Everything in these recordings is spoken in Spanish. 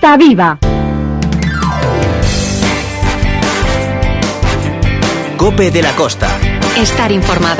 Costa Viva. COPE de la Costa. Estar informado.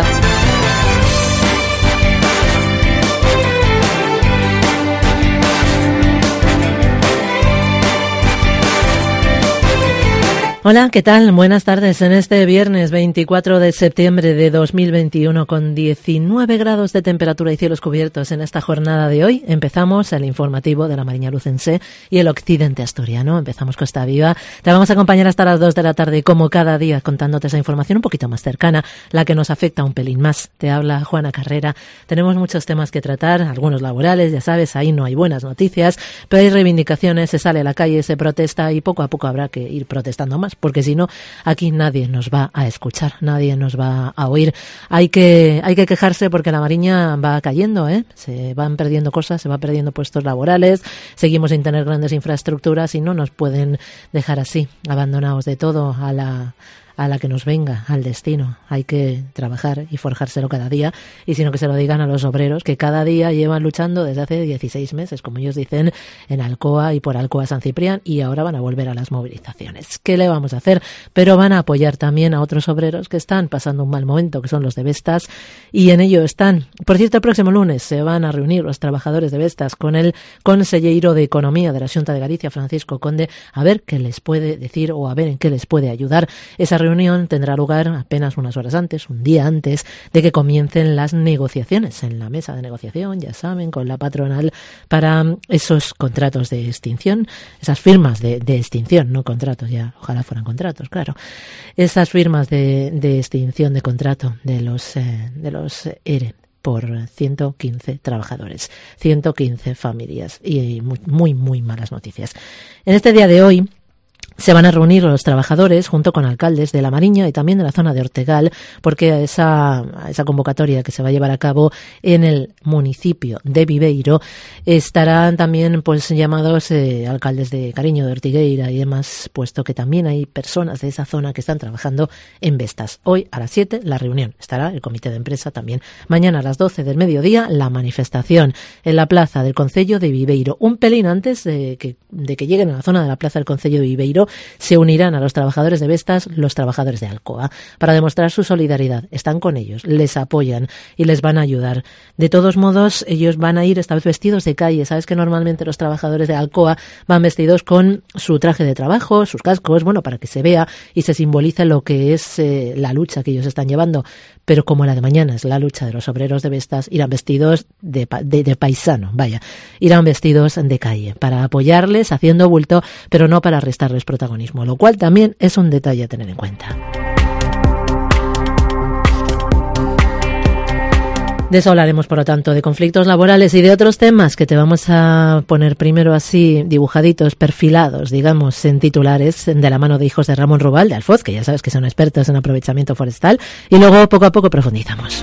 Hola, ¿qué tal? Buenas tardes. En este viernes 24 de septiembre de 2021, con 19 grados de temperatura y cielos cubiertos en esta jornada de hoy, empezamos el informativo de la Mariña Lucense y el occidente asturiano. Empezamos Costa Viva. Te vamos a acompañar hasta las 2 de la tarde, como cada día, contándote esa información un poquito más cercana, la que nos afecta un pelín más. Te habla Juana Carrera. Tenemos muchos temas que tratar, algunos laborales, ya sabes, ahí no hay buenas noticias, pero hay reivindicaciones, se sale a la calle, se protesta y poco a poco habrá que ir protestando más, porque si no, aquí nadie nos va a escuchar, nadie nos va a oír. Hay que quejarse porque la Mariña va cayendo, se van perdiendo cosas, se van perdiendo puestos laborales, seguimos sin tener grandes infraestructuras y no nos pueden dejar así, abandonados de todo a la que nos venga, al destino. Hay que trabajar y forjárselo cada día, y sino que se lo digan a los obreros que cada día llevan luchando desde hace 16 meses, como ellos dicen, en Alcoa y por Alcoa San Ciprián, y ahora van a volver a las movilizaciones. ¿Qué le vamos a hacer? Pero van a apoyar también a otros obreros que están pasando un mal momento, que son los de Vestas, y en ello están. Por cierto, el próximo lunes se van a reunir los trabajadores de Vestas con el conselleiro de Economía de la Xunta de Galicia, Francisco Conde, a ver qué les puede decir o a ver en qué les puede ayudar. Esa reunión tendrá lugar apenas unas horas antes, un día antes de que comiencen las negociaciones en la mesa de negociación, ya saben, con la patronal para esos contratos de extinción, esas firmas de extinción, no contratos, ya ojalá fueran contratos, claro, esas firmas de extinción de contrato de los ERE por 115 trabajadores, 115 familias y muy, muy malas noticias. En este día de hoy se van a reunir los trabajadores junto con alcaldes de La Mariña y también de la zona de Ortegal, porque a esa convocatoria que se va a llevar a cabo en el municipio de Viveiro estarán también pues llamados alcaldes de Cariño, de Ortigueira y demás, puesto que también hay personas de esa zona que están trabajando en Vestas. Hoy a las 7 la reunión, estará el comité de empresa también. Mañana a las 12 del mediodía la manifestación en la plaza del concello de Viveiro. Un pelín antes de que lleguen a la zona de la plaza del concello de Viveiro, se unirán a los trabajadores de Vestas los trabajadores de Alcoa para demostrar su solidaridad. Están con ellos, les apoyan y les van a ayudar. De todos modos, ellos van a ir esta vez vestidos de calle. Sabes que normalmente los trabajadores de Alcoa van vestidos con su traje de trabajo, sus cascos, bueno, para que se vea y se simbolice lo que es la lucha que ellos están llevando. Pero como la de mañana es la lucha de los obreros de Vestas, irán vestidos de paisano, vaya, irán vestidos de calle para apoyarles haciendo bulto, pero no para restarles protagonismo, lo cual también es un detalle a tener en cuenta. De eso hablaremos, por lo tanto, de conflictos laborales y de otros temas que te vamos a poner primero así dibujaditos, perfilados, digamos, en titulares, de la mano de hijos de Ramón Rubal, de Alfoz, que ya sabes que son expertos en aprovechamiento forestal, y luego poco a poco profundizamos.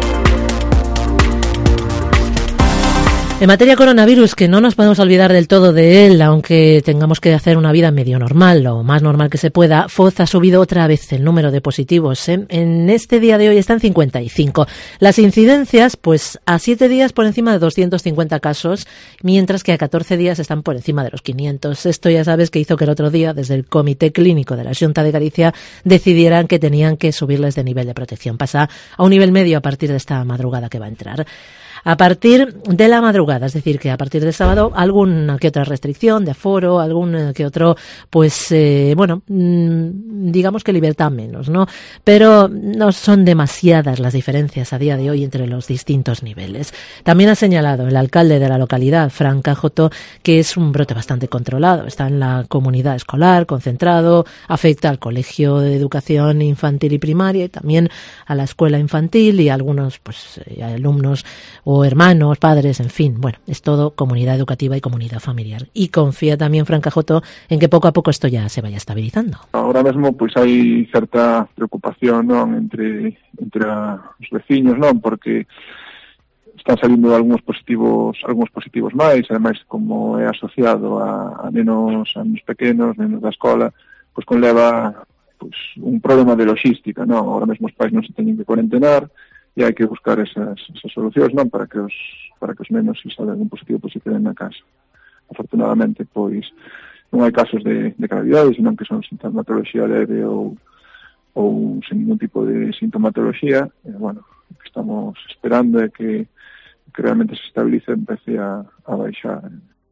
En materia coronavirus, que no nos podemos olvidar del todo de él, aunque tengamos que hacer una vida medio normal, lo más normal que se pueda, Foz ha subido otra vez el número de positivos. En este día de hoy están 55. Las incidencias, pues a 7 días por encima de 250 casos, mientras que a 14 días están por encima de los 500. Esto ya sabes que hizo que el otro día, desde el Comité Clínico de la Xunta de Galicia, decidieran que tenían que subirles de nivel de protección. Pasa a un nivel medio a partir de esta madrugada que va a entrar. A partir de la madrugada, es decir, que a partir del sábado, alguna que otra restricción de aforo, algún que otro, pues, digamos que libertad menos, ¿no? Pero no son demasiadas las diferencias a día de hoy entre los distintos niveles. También ha señalado el alcalde de la localidad, Fran Cajoto, que es un brote bastante controlado. Está en la comunidad escolar, concentrado, afecta al colegio de educación infantil y primaria y también a la escuela infantil y a algunos, pues, alumnos o hermanos, padres, en fin. Bueno, es todo comunidad educativa y comunidad familiar. Y confía también Fran Cajoto en que poco a poco esto ya se vaya estabilizando. Ahora mesmo pois hai certa preocupación, non, entre os veciños, non, porque están salindo algúns positivos máis, ademais como é asociado a nenos pequenos, nenos da escola, pois conleva pois un problema de logística, non? Ahora mesmo os pais non se teñen que cuarentenar e hai que buscar esas solucións, non, para que os nenos, se sale algún positivo, pois se queden na casa. afortunadamente, pois non hai casos de gravidade, senón que son sintomatoloxía leve ou sen ningún tipo de sintomatoloxía. Bueno, o que estamos esperando é que realmente se estabilice e empece a baixar.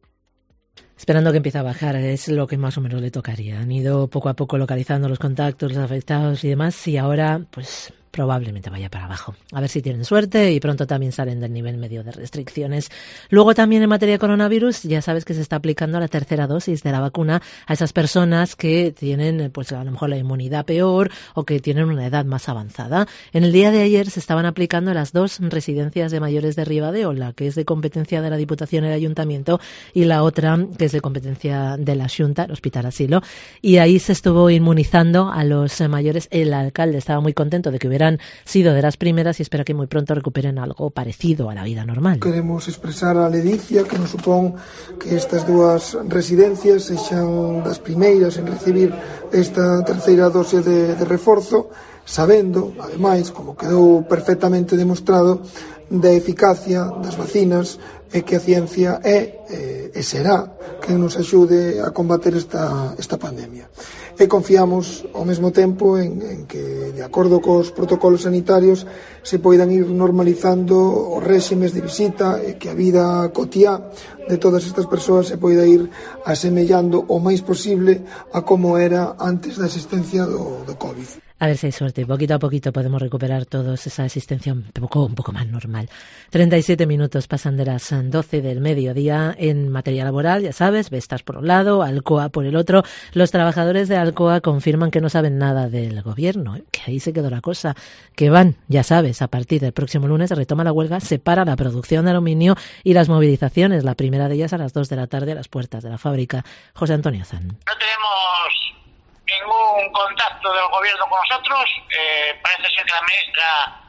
Esperando que empiece a bajar, es lo que más o menos le tocaría. Han ido poco a poco localizando los contactos, los afectados y demás, y ahora, pues probablemente vaya para abajo. A ver si tienen suerte y pronto también salen del nivel medio de restricciones. Luego también en materia de coronavirus, ya sabes que se está aplicando la tercera dosis de la vacuna a esas personas que tienen, pues a lo mejor la inmunidad peor o que tienen una edad más avanzada. En el día de ayer se estaban aplicando las 2 residencias de mayores de Ribadeo, la que es de competencia de la Diputación y el Ayuntamiento y la otra que es de competencia de la Xunta, el Hospital Asilo. Y ahí se estuvo inmunizando a los mayores. El alcalde estaba muy contento de que hubieran sido de las primeras y espera que muy pronto recuperen algo parecido a la vida normal. Queremos expresar a ledicia que nos supón que estas 2 residencias sexan das primeiras en recibir esta terceira dose de reforzo, sabendo, ademais, como quedou perfectamente demostrado, da eficacia das vacinas e que a ciencia é e será que nos axude a combater esta pandemia. E confiamos ao mesmo tempo en que, de acordo cos protocolos sanitarios, se poidan ir normalizando os réximes de visita e que a vida cotiá de todas estas persoas se poida ir asemellando o máis posible a como era antes da existencia do COVID. A ver si hay suerte. Poquito a poquito podemos recuperar todos esa existencia un poco más normal. 37 minutos pasan de las 12 del mediodía. En materia laboral, ya sabes, Vestas por un lado, Alcoa por el otro. Los trabajadores de Alcoa confirman que no saben nada del gobierno, que ahí se quedó la cosa. Que van, ya sabes, a partir del próximo lunes retoma la huelga, se para la producción de aluminio y las movilizaciones. La primera de ellas a las 2 de la tarde a las puertas de la fábrica. José Antonio Zan. No tenemos ningún contacto del gobierno con nosotros. Parece ser que la ministra,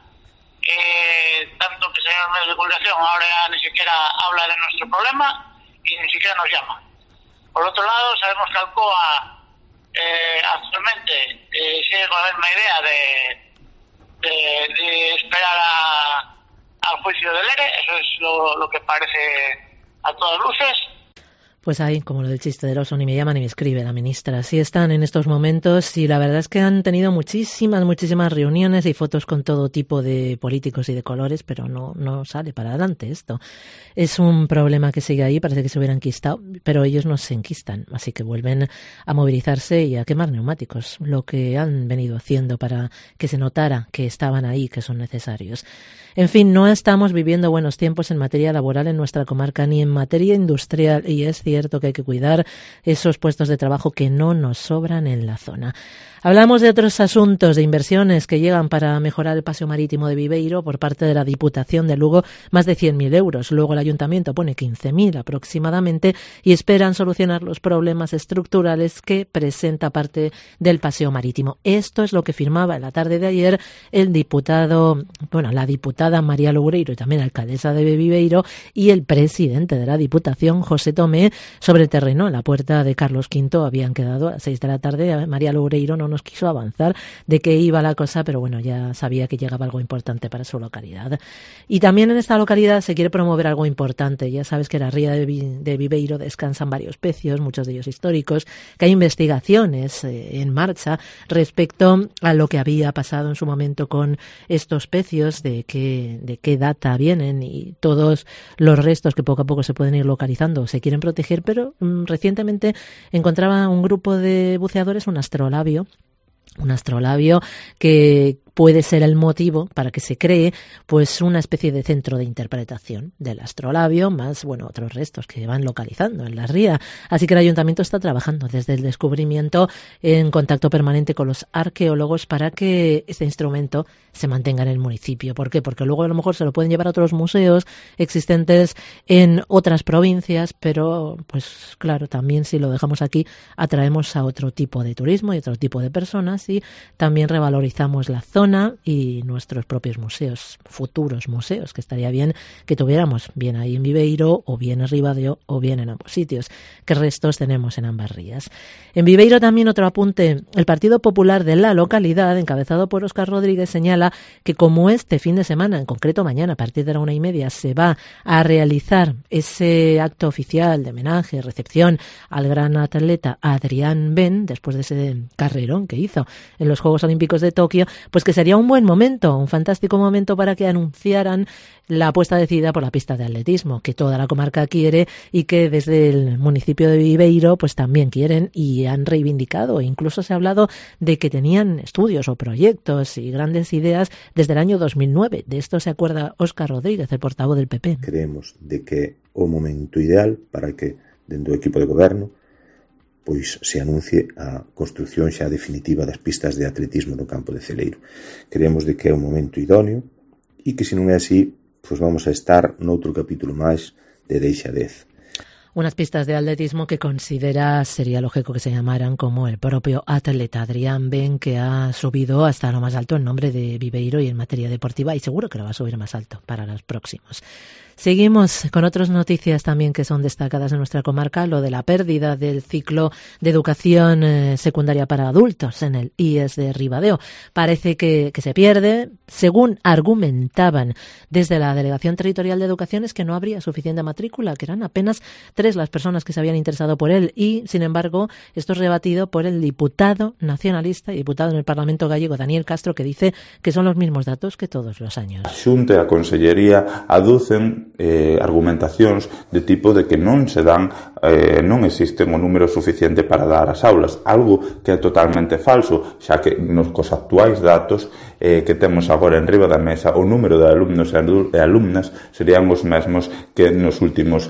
tanto que se llama medios de comunicación, ahora ya ni siquiera habla de nuestro problema y ni siquiera nos llama. Por otro lado, sabemos que Alcoa actualmente sigue con la misma idea de esperar al juicio del ERE. Eso es lo que parece a todas luces. Pues ahí, como lo del chiste del oso, ni me llama ni me escribe la ministra. Así están en estos momentos y la verdad es que han tenido muchísimas reuniones y fotos con todo tipo de políticos y de colores, pero no sale para adelante esto. Es un problema que sigue ahí, parece que se hubieran enquistado, pero ellos no se enquistan, así que vuelven a movilizarse y a quemar neumáticos, lo que han venido haciendo para que se notara que estaban ahí, que son necesarios. En fin, no estamos viviendo buenos tiempos en materia laboral en nuestra comarca ni en materia industrial y es cierto que hay que cuidar esos puestos de trabajo que no nos sobran en la zona. Hablamos de otros asuntos, de inversiones que llegan para mejorar el paseo marítimo de Viveiro por parte de la Diputación de Lugo, más de 100.000 euros. Luego el Ayuntamiento pone 15.000 aproximadamente y esperan solucionar los problemas estructurales que presenta parte del paseo marítimo. Esto es lo que firmaba en la tarde de ayer la diputada María Loureiro y también alcaldesa de Viveiro y el presidente de la Diputación, José Tomé, sobre el terreno. En la puerta de Carlos V habían quedado a las 6 de la tarde. María Loureiro no nos quiso avanzar de qué iba la cosa, pero bueno, ya sabía que llegaba algo importante para su localidad. Y también en esta localidad se quiere promover algo importante. Ya sabes que en la ría de Viveiro descansan varios pecios, muchos de ellos históricos, que hay investigaciones en marcha respecto a lo que había pasado en su momento con estos pecios, de qué data vienen y todos los restos que poco a poco se pueden ir localizando se quieren proteger, pero recientemente encontraba un grupo de buceadores un astrolabio que puede ser el motivo para que se cree pues una especie de centro de interpretación del astrolabio, más otros restos que van localizando en la ría. Así que el Ayuntamiento está trabajando desde el descubrimiento en contacto permanente con los arqueólogos para que este instrumento se mantenga en el municipio. ¿Por qué? Porque luego a lo mejor se lo pueden llevar a otros museos existentes en otras provincias, pero pues claro, también si lo dejamos aquí atraemos a otro tipo de turismo y otro tipo de personas y también revalorizamos la zona zona y nuestros propios museos, futuros museos, que estaría bien que tuviéramos bien ahí en Viveiro o bien en Ribadeo o bien en ambos sitios, que restos tenemos en ambas rías. En Viveiro también otro apunte, el Partido Popular de la localidad, encabezado por Óscar Rodríguez, señala que como este fin de semana, en concreto mañana a partir de la 1:30, se va a realizar ese acto oficial de homenaje, recepción al gran atleta Adrián Ben, después de ese carrerón que hizo en los Juegos Olímpicos de Tokio, pues que sería un buen momento, un fantástico momento para que anunciaran la apuesta decidida por la pista de atletismo, que toda la comarca quiere y que desde el municipio de Viveiro pues también quieren y han reivindicado. Incluso se ha hablado de que tenían estudios o proyectos y grandes ideas desde el año 2009. De esto se acuerda Óscar Rodríguez, el portavoz del PP. Creemos de que o momento ideal para que dentro do equipo de goberno pois se anuncie a construción xa definitiva das pistas de atletismo no campo de Celeiro. Creemos de que é un momento idóneo e que se non é así, pois vamos a estar noutro capítulo máis de deixadez. Unas pistas de atletismo que considera sería lógico que se llamaran como el propio atleta Adrián Ben, que ha subido hasta lo más alto en nombre de Viveiro y en materia deportiva, y seguro que lo va a subir más alto para los próximos. Seguimos con otras noticias también que son destacadas en nuestra comarca, lo de la pérdida del ciclo de educación secundaria para adultos en el IES de Ribadeo. Parece que se pierde. Según argumentaban desde la Delegación Territorial de Educación, es que no habría suficiente matrícula, que eran apenas 3 las personas que se habían interesado por él, y sin embargo esto es rebatido por el diputado nacionalista y diputado en el Parlamento gallego, Daniel Castro, que dice que son los mismos datos que todos los años. A Xunta e a Consellería aducen argumentacións de tipo de que non se dan, non existe un número suficiente para dar as aulas, algo que é totalmente falso, xa que nos cos actuais datos que temos agora en riba da mesa, o número de alumnos e alumnas serían os mesmos que nos últimos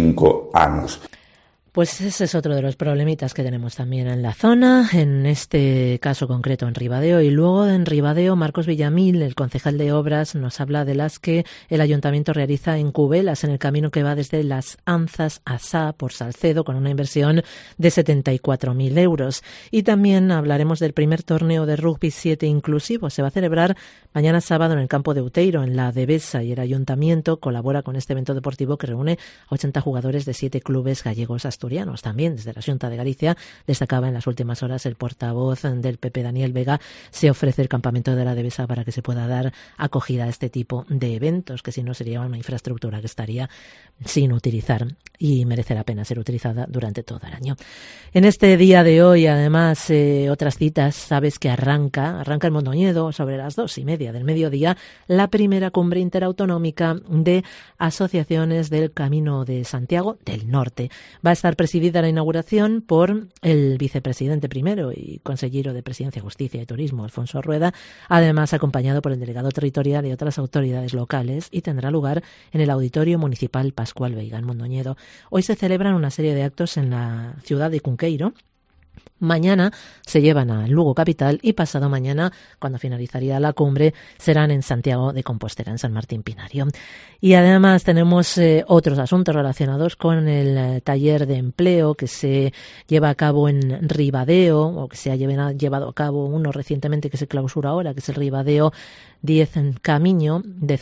5 anos. Pues ese es otro de los problemitas que tenemos también en la zona, en este caso concreto en Ribadeo. Y luego en Ribadeo, Marcos Villamil, el concejal de Obras, nos habla de las que el ayuntamiento realiza en Cubelas, en el camino que va desde Las Anzas a Sá por Salcedo, con una inversión de 74.000 euros. Y también hablaremos del primer torneo de rugby 7 inclusivo. Se va a celebrar mañana sábado en el campo de Uteiro, en la Devesa, y el ayuntamiento colabora con este evento deportivo que reúne a 80 jugadores de 7 clubes gallegos asturianos. También desde la Xunta de Galicia, destacaba en las últimas horas el portavoz del PP, Daniel Vega, se ofrece el campamento de la Devesa para que se pueda dar acogida a este tipo de eventos, que si no sería una infraestructura que estaría sin utilizar y merece la pena ser utilizada durante todo el año. En este día de hoy, además, otras citas, sabes que arranca en Mondoñedo sobre las 2:30 del mediodía la primera cumbre interautonómica de asociaciones del Camino de Santiago del Norte. Va a estar presidida la inauguración por el vicepresidente primero y consejero de Presidencia, Justicia y Turismo, Alfonso Rueda, además acompañado por el delegado territorial y otras autoridades locales, y tendrá lugar en el Auditorio Municipal Pascual Veiga en Mondoñedo. Hoy se celebran una serie de actos en la ciudad de Cunqueiro. Mañana se llevan a Lugo capital y pasado mañana, cuando finalizaría la cumbre, serán en Santiago de Compostela, en San Martín Pinario. Y además tenemos otros asuntos relacionados con el taller de empleo que se lleva a cabo en Ribadeo, o que se ha llevado a cabo uno recientemente que se clausura ahora, que es el Ribadeo 10 Camiño,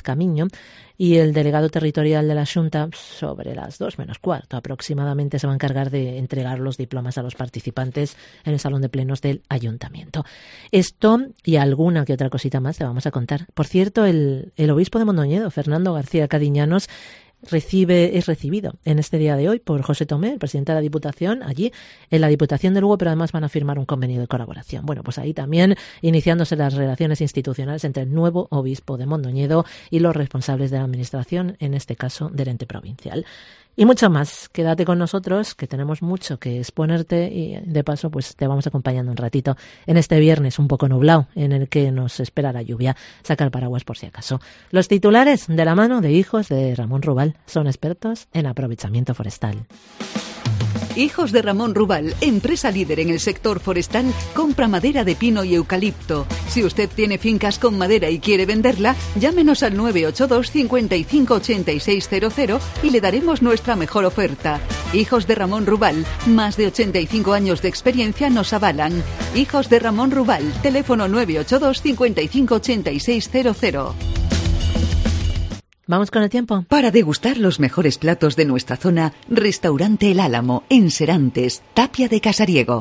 y el delegado territorial de la Xunta, sobre las 2:15 aproximadamente, se va a encargar de entregar los diplomas a los participantes en el Salón de Plenos del Ayuntamiento. Esto y alguna que otra cosita más te vamos a contar. Por cierto, el obispo de Mondoñedo, Fernando García Cadiñanos, es recibido en este día de hoy por José Tomé, el presidente de la Diputación, allí en la Diputación de Lugo, pero además van a firmar un convenio de colaboración. Bueno, pues ahí también iniciándose las relaciones institucionales entre el nuevo obispo de Mondoñedo y los responsables de la administración, en este caso del ente provincial. Y mucho más. Quédate con nosotros, que tenemos mucho que exponerte, y de paso pues te vamos acompañando un ratito en este viernes un poco nublado, en el que nos espera la lluvia. Saca el paraguas por si acaso. Los titulares de la mano de hijos de Ramón Rubal, son expertos en aprovechamiento forestal. Hijos de Ramón Rubal, empresa líder en el sector forestal, compra madera de pino y eucalipto. Si usted tiene fincas con madera y quiere venderla, llámenos al 982 55 8600 y le daremos nuestra mejor oferta. Hijos de Ramón Rubal, más de 85 años de experiencia nos avalan. Hijos de Ramón Rubal, teléfono 982 55 8600. ¿Vamos con el tiempo? Para degustar los mejores platos de nuestra zona, Restaurante El Álamo, en Serantes, Tapia de Casariego.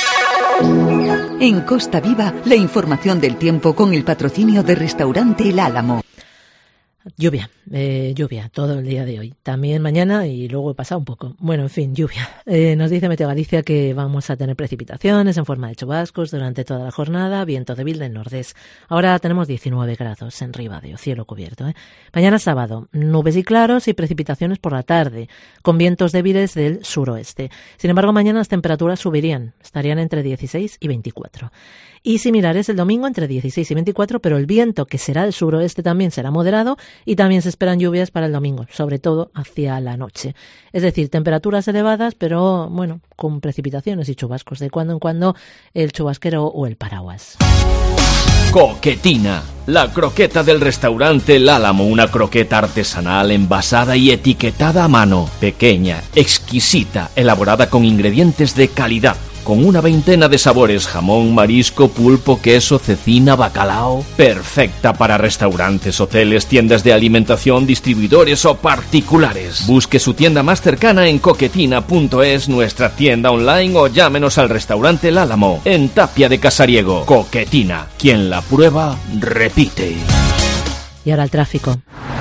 En Costa Viva, la información del tiempo con el patrocinio de Restaurante El Álamo. Lluvia todo el día de hoy. También mañana y luego he pasado un poco. Bueno, en fin, lluvia. Nos dice Meteo Galicia que vamos a tener precipitaciones en forma de chubascos durante toda la jornada, viento débil del nordés. Ahora tenemos 19 grados en Ribadeo, cielo cubierto. Mañana sábado, nubes y claros y precipitaciones por la tarde, con vientos débiles del suroeste. Sin embargo, mañana las temperaturas subirían, estarían entre 16 y 24. Y similares el domingo entre 16 y 24, pero el viento, que será del suroeste, también será moderado y también se esperan lluvias para el domingo, sobre todo hacia la noche. Es decir, temperaturas elevadas, pero bueno, con precipitaciones y chubascos. De cuando en cuando el chubasquero o el paraguas. Coquetina, la croqueta del restaurante El Álamo, una croqueta artesanal envasada y etiquetada a mano, pequeña, exquisita, elaborada con ingredientes de calidad, con una veintena de sabores: jamón, marisco, pulpo, queso, cecina, bacalao. Perfecta para restaurantes, hoteles, tiendas de alimentación, distribuidores o particulares. Busque su tienda más cercana en coquetina.es, nuestra tienda online, o llámenos al restaurante El Álamo, en Tapia de Casariego. Coquetina, quien la prueba, repite. Y ahora el tráfico.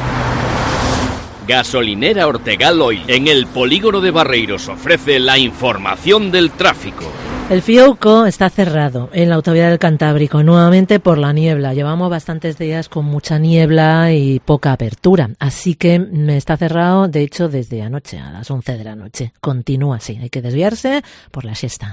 Gasolinera Ortegal Oil, en el polígono de Barreiros, ofrece la información del tráfico. El Fiouco está cerrado en la autovía del Cantábrico, nuevamente por la niebla. Llevamos bastantes días con mucha niebla y poca apertura, así que está cerrado, de hecho, desde anoche, a las 11 de la noche. Continúa así, hay que desviarse por la siesta.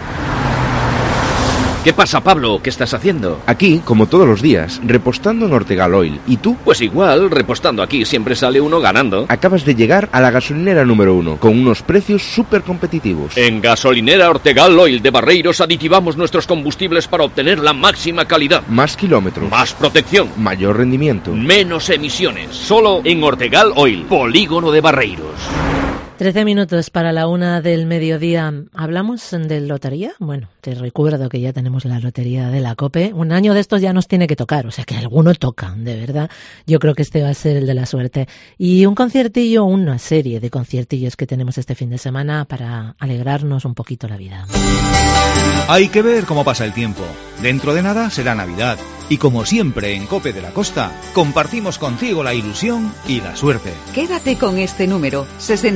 ¿Qué pasa, Pablo? ¿Qué estás haciendo? Aquí, como todos los días, repostando en Ortegal Oil. ¿Y tú? Pues igual, repostando aquí, siempre sale uno ganando. Acabas de llegar a la gasolinera número 1, con unos precios súper competitivos. En Gasolinera Ortegal Oil de Barreiros aditivamos nuestros combustibles para obtener la máxima calidad. Más kilómetros. Más protección. Mayor rendimiento. Menos emisiones. Solo en Ortegal Oil, polígono de Barreiros. 13 minutos para la 1 del mediodía. ¿Hablamos de lotería? Bueno, te recuerdo que ya tenemos la lotería de la COPE. Un año de estos ya nos tiene que tocar, o sea que alguno toca, de verdad. Yo creo que este va a ser el de la suerte. Y un conciertillo, una serie de conciertillos que tenemos este fin de semana para alegrarnos un poquito la vida. Hay que ver cómo pasa el tiempo. Dentro de nada será Navidad. Y como siempre en COPE de la Costa, compartimos contigo la ilusión y la suerte. Quédate con este número,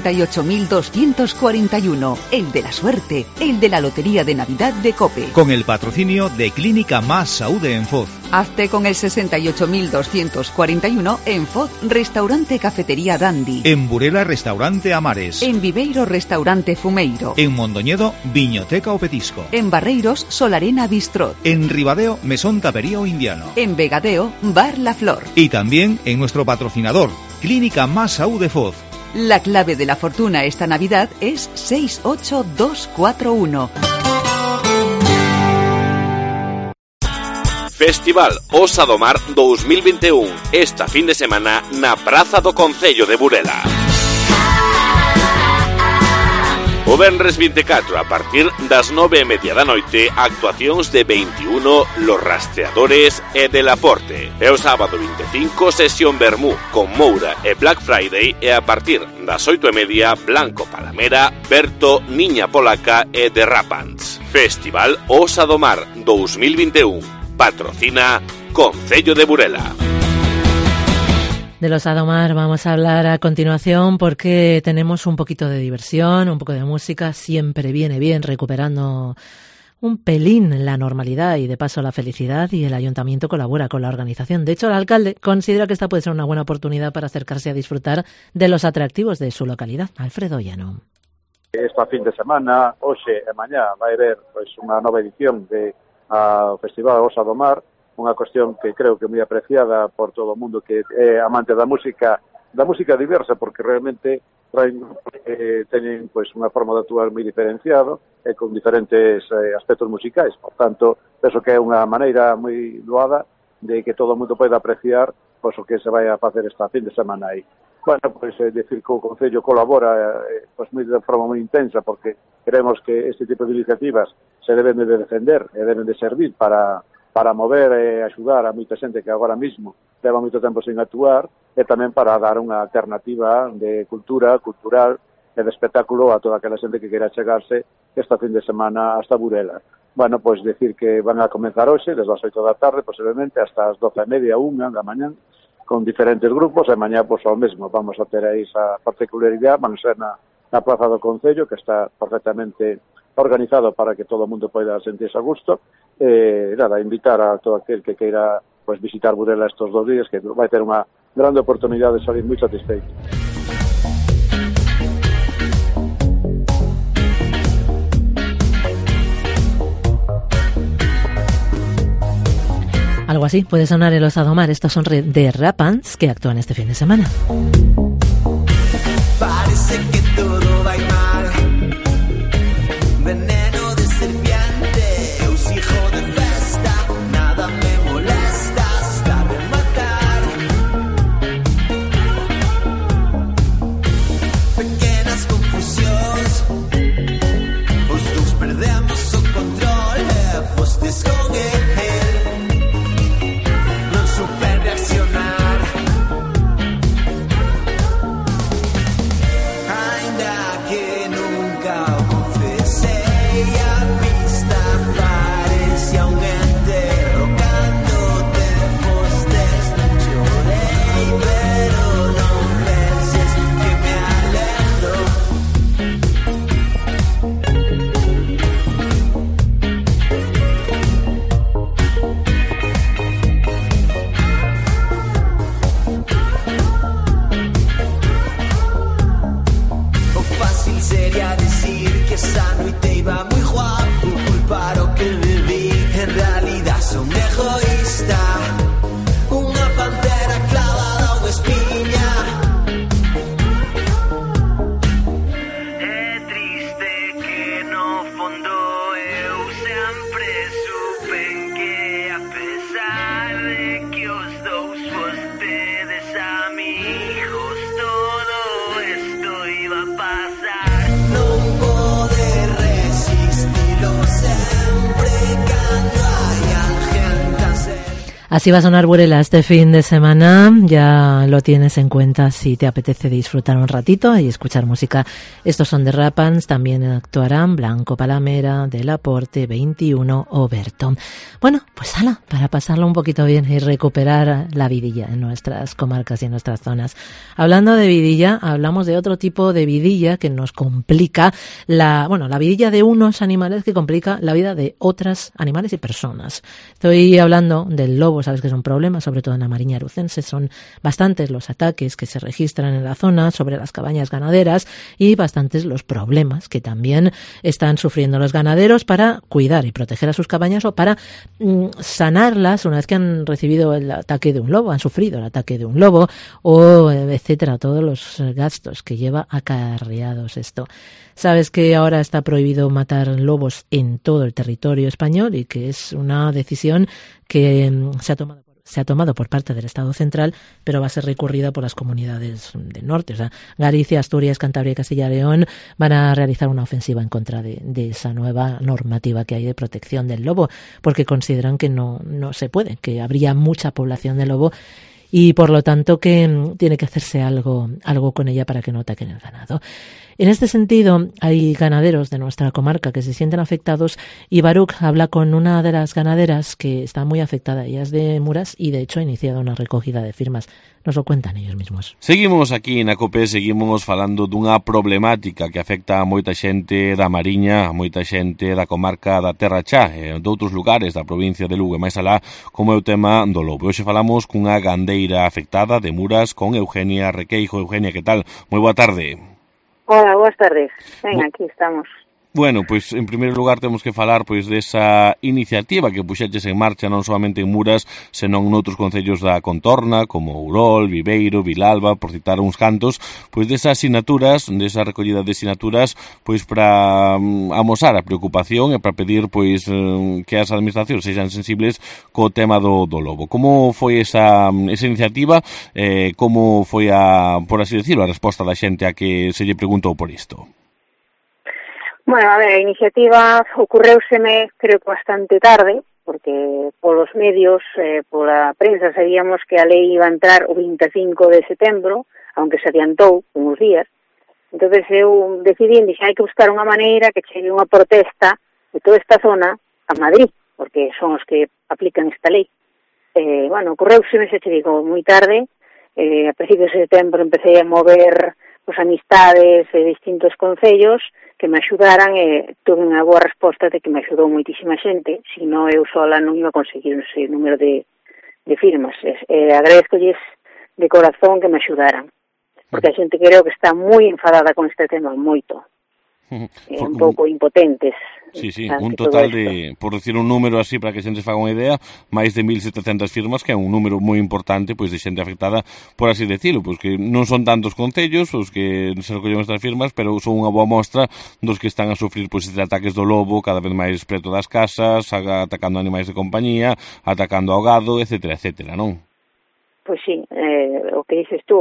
68.241, el de la suerte, el de la Lotería de Navidad de COPE. Con el patrocinio de Clínica Más Saúde en Foz. Hazte con el 68.241 en Foz, Restaurante Cafetería Dandy. En Burela, Restaurante Amares. En Viveiro, Restaurante Fumeiro. En Mondoñedo, Viñoteca o Petisco. En Barreiros, Solarena Bistrot. En Ribadeo, Mesón Tapería o Indiano. En Vegadeo, Bar La Flor. Y también en nuestro patrocinador, Clínica Más Saúde Foz. La clave de la fortuna esta Navidad es 68241. Festival Osa do Mar 2021, esta fin de semana na Praza do Concello de Burela. O venres 24, a partir das 9:30 da noite, actuacións de 21, Los Rastreadores e Del Aporte. E o sábado 25, sesión Bermú, con Moura e Black Friday, e a partir das 8:30, Blanco Palamera, Berto, Niña Polaca e The Rapants. Festival Osa do Mar 2021. Patrocina Concello de Burela. De los Adomar vamos a hablar a continuación porque tenemos un poquito de diversión, un poco de música, siempre viene bien recuperando un pelín la normalidad y de paso la felicidad, y el ayuntamiento colabora con la organización. De hecho, el alcalde considera que esta puede ser una buena oportunidad para acercarse a disfrutar de los atractivos de su localidad. Alfredo Llano. Esta fin de semana, hoxe e mañá, vai haber unha nova edición do Festival Osa do Mar, unha cuestión que creo que é moi apreciada por todo o mundo que é amante da música diversa, porque realmente teñen pois unha forma de actuar moi diferenciado e con diferentes aspectos musicais. Por tanto, penso que é unha maneira moi doada de que todo o mundo poida apreciar pois o que se vai a facer esta fin de semana aí. Bueno, pois decir que o Concello colabora pois de forma moi intensa, porque creemos que este tipo de iniciativas se deben de defender e deben de servir para mover e axudar a moita xente que agora mismo leva moito tempo sin actuar, e tamén para dar unha alternativa de cultural e de espectáculo a toda aquela xente que queira chegarse esta fin de semana hasta Burela. Bueno, pois decir que van a comenzar hoxe, desde as 8 da tarde, posiblemente, hasta as 12:30, 1 da mañán, con diferentes grupos, e mañá, pois, ao mesmo, vamos a ter aí esa particularidade, van a ser na Plaza do Concello, que está perfectamente organizado para que todo o mundo poida sentirse a gusto, e nada, invitar a todo aquel que queira pois visitar Burela estos 2 días, que vai ter unha grande oportunidade de salir moi satisfeito. Algo así puede sonar el Osa do Mar. Estos son The Rapans, que actúan este fin de semana. Parece que todo va mal. Veneno de serpiente, hijo de festa, nada me molesta hasta rematar. Pequenas confusións, os dous perdemos o control, postes con el, non supe reaccionar. Ainda que nunca o confesei, a pista parecía un ente rogándote postes. Chorei, pero non penses que me alegro. O fácil sería decir que esa noite iba moi guapo, culpar o que viví, en realidad son egoísta, unha pantera clavada a unha espiña. É triste que no fondo eu sempre supen que a pesar de que os dous fostedes amigos, todo esto iba a pasar. Non pode resistilo sempre cando hai alguén tan cerca. Así va a sonar Burela este fin de semana. Ya lo tienes en cuenta si te apetece disfrutar un ratito y escuchar música. Estos son The Rapans, también actuarán Blanco Palamera, Del Aporte, 21 o Berto. Bueno, pues hala, para pasarlo un poquito bien y recuperar la vidilla en nuestras comarcas y en nuestras zonas. Hablando de vidilla, hablamos de otro tipo de vidilla que nos complica la vidilla de unos animales que complica la vida de otros animales y personas. Estoy hablando del lobo. Sabes que es un problema, sobre todo en la Mariña Arucense. Son bastantes los ataques que se registran en la zona sobre las cabañas ganaderas y bastantes los problemas que también están sufriendo los ganaderos para cuidar y proteger a sus cabañas o para sanarlas una vez que han recibido el ataque de un lobo, han sufrido el ataque de un lobo o etcétera, todos los gastos que lleva acarreados esto. Sabes que ahora está prohibido matar lobos en todo el territorio español y que es una decisión que se ha tomado por parte del Estado central, pero va a ser recurrida por las comunidades del norte. O sea, Galicia, Asturias, Cantabria y Castilla y León van a realizar una ofensiva en contra de esa nueva normativa que hay de protección del lobo, porque consideran que no se puede, que habría mucha población de lobo y por lo tanto que tiene que hacerse algo con ella para que no ataquen el ganado. En este sentido, hay ganaderos de nuestra comarca que se sienten afectados y Baruch habla con una de las ganaderas que está muy afectada. Ella es de Muras y, de hecho, ha iniciado una recogida de firmas. Nos lo cuentan ellos mismos. Seguimos aquí na COPE, seguimos falando dunha problemática que afecta a moita xente da Mariña, a moita xente da comarca da Terra Chá e de outros lugares da provincia de Lugo e máis alá, como é o tema do lobo. Hoxe falamos cunha gandeira afectada de Muras con Eugenia Requeijo. Eugenia, que tal? Moi boa tarde. Hola, boas tardes. Aquí estamos. Bueno, pois en primeiro lugar temos que falar pois desa iniciativa que puxeches en marcha non solamente en Muras, senón noutros concellos da contorna, como Ourol, Viveiro, Vilalba, por citar uns cantos, pois desas asignaturas, desa recollida de asignaturas, pois para amosar a preocupación e para pedir pois que as administracións sexan sensibles co tema do lobo. Como foi esa iniciativa? Como foi por así decirlo, a resposta da xente a que se lle preguntou por isto? Bueno, a ver, a iniciativa ocurreuseme creo que bastante tarde, porque polos medios, pola prensa, sabíamos que a lei iba a entrar o 25 de setembro, aunque se adiantou uns días. Entonces eu decidí, hai que buscar unha maneira que chegue unha protesta de toda esta zona a Madrid, porque son os que aplican esta lei. Bueno, ocurreuseme, xa te digo, moi tarde, a principios de setembro empecé a mover os amistades de distintos concellos que me axudaran e tuve unha boa resposta de que me axudou moitísima xente, senón eu sola non iba a conseguir ese número de firmas. Agradezcolles de corazón que me axudaran, porque a xente creo que está moi enfadada con este tema, moito. Un pouco impotentes. Sí, un total de, por decir un número así para que a xente faga unha idea, máis de 1.700 firmas, que é un número moi importante pois de xente afectada, por así decirlo, pois que non son tantos concellos os que se recollen estas firmas, pero son unha boa mostra dos que están a sufrir pois estes ataques do lobo cada vez máis preto das casas, atacando animais de compañía, atacando ao gado, etcétera, etcétera, non? Pois sí, o que dices tú,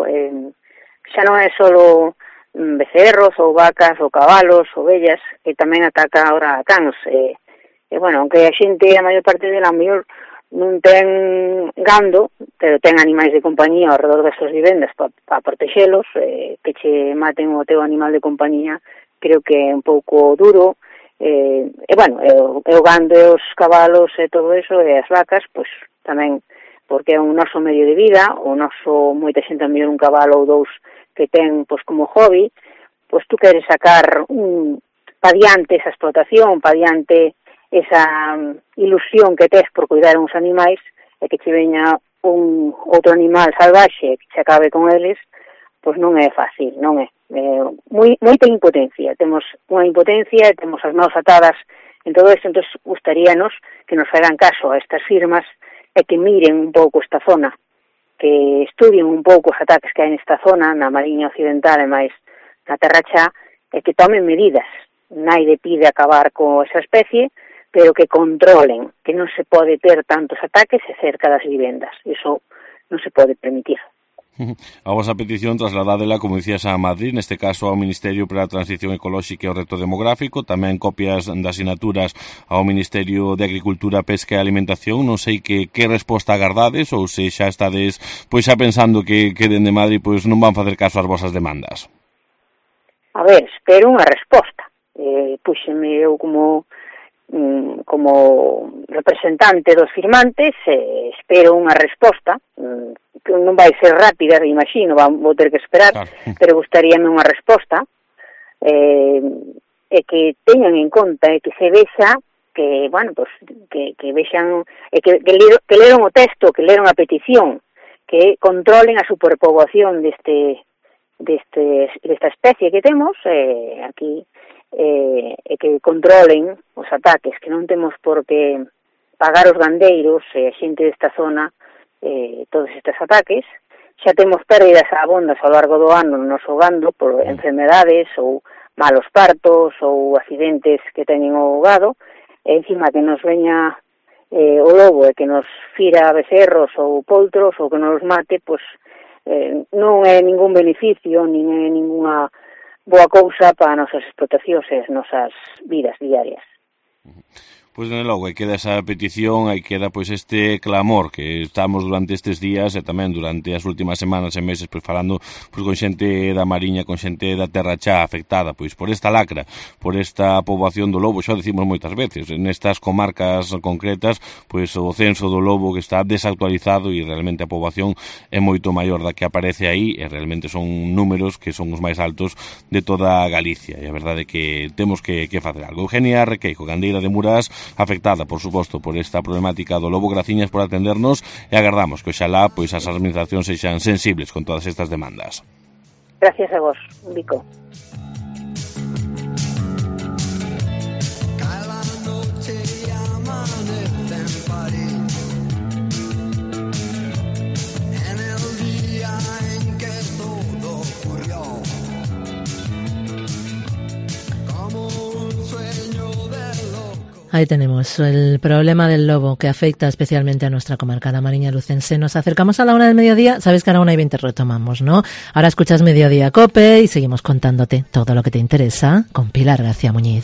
xa non é solo becerros ou vacas ou cabalos, ovellas, que tamén ataca ahora a cans. Bueno, aunque a xente, a maior parte dela, mellor non ten gando, pero ten animais de compañía ao redor das súas vivendas para protexelos, que che maten o teu animal de compañía, creo que é un pouco duro. Bueno, o gando e os cabalos e todo eso, e as vacas, pois tamén, porque é un noso medio de vida, o noso, moita xente a mellor un cabalo ou dous que ten pois como hobby, pois tú queres sacar pa diante esa explotación, pa diante esa ilusión que tes por cuidar uns animais, e que che veña un outro animal salvaxe que se acabe con eles, pois non é fácil, non é. Moita impotencia, temos unha impotencia e temos as mãos atadas en todo isto, entón gustaríanos que nos fagan caso a estas firmas e que miren un pouco esta zona, que estudien un pouco os ataques que hai nesta zona, na Mariña Occidental e máis na Terra Chá, e que tomen medidas. Naide pide acabar con esa especie, pero que controlen, que non se pode ter tantos ataques e cerca das vivendas. Iso non se pode permitir. A vosa petición trasladádela, como dicías, a Madrid, neste caso ao Ministerio para a Transición Ecolóxica e o Reto Demográfico, tamén copias das asignaturas ao Ministerio de Agricultura, Pesca e Alimentación. Non sei que resposta agardades, ou se xa estades pois xa pensando que dende Madrid pois non van facer caso ás vosas demandas. A ver, espero unha resposta. Puxeme eu como representante dos firmantes, espero unha resposta, que non vai ser rápida, imagino, vou ter que esperar, claro. Pero gustaríame unha resposta, e que teñan en conta, e que se vexa, que, bueno, pues, que vexan, que leron o texto, que leron a petición, que controlen a superpoboación desta especie que temos aquí, e que controlen os ataques, que non temos por que pagar os gandeiros e a xente desta zona todos estes ataques. Xa temos pérdidas abondas ao largo do ano no noso gando por enfermedades ou malos partos ou accidentes que teñen o gado, e encima que nos veña o lobo e que nos fira becerros ou poltros ou que nos mate, pois non é ningún beneficio, nin é ninguna boa cousa para as nosas explotacións e as nosas vidas diarias. Pois, dende logo, aí queda esa petición, aí queda pois este clamor que estamos durante estes días e tamén durante as últimas semanas e meses pois falando pois con xente da Mariña, con xente da Terra Chá afectada pois por esta lacra, por esta poboación do lobo. Xa decimos moitas veces, nestas comarcas concretas, pois o censo do lobo que está desactualizado e realmente a poboación é moito maior da que aparece aí, e realmente son números que son os máis altos de toda Galicia, e a verdade é que temos que facer algo. Eugenia Requeijo, gandeira de Muras, afectada, por suposto, por esta problemática do lobo. Graciñas por atendernos e agardamos que oxalá pois as administracións sexan sensibles con todas estas demandas. Gracias a vos, Vico. Ahí tenemos el problema del lobo que afecta especialmente a nuestra comarca, la Mariña Lucense. Nos acercamos a la 1 del mediodía. Sabes que a la 1:20 retomamos, ¿no? Ahora escuchas Mediodía Cope y seguimos contándote todo lo que te interesa con Pilar García Muñiz.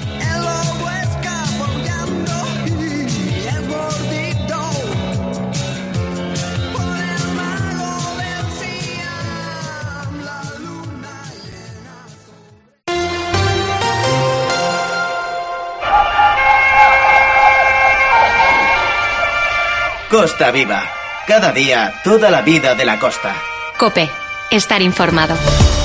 Costa Viva. Cada día, toda la vida de la costa. COPE. Estar informado.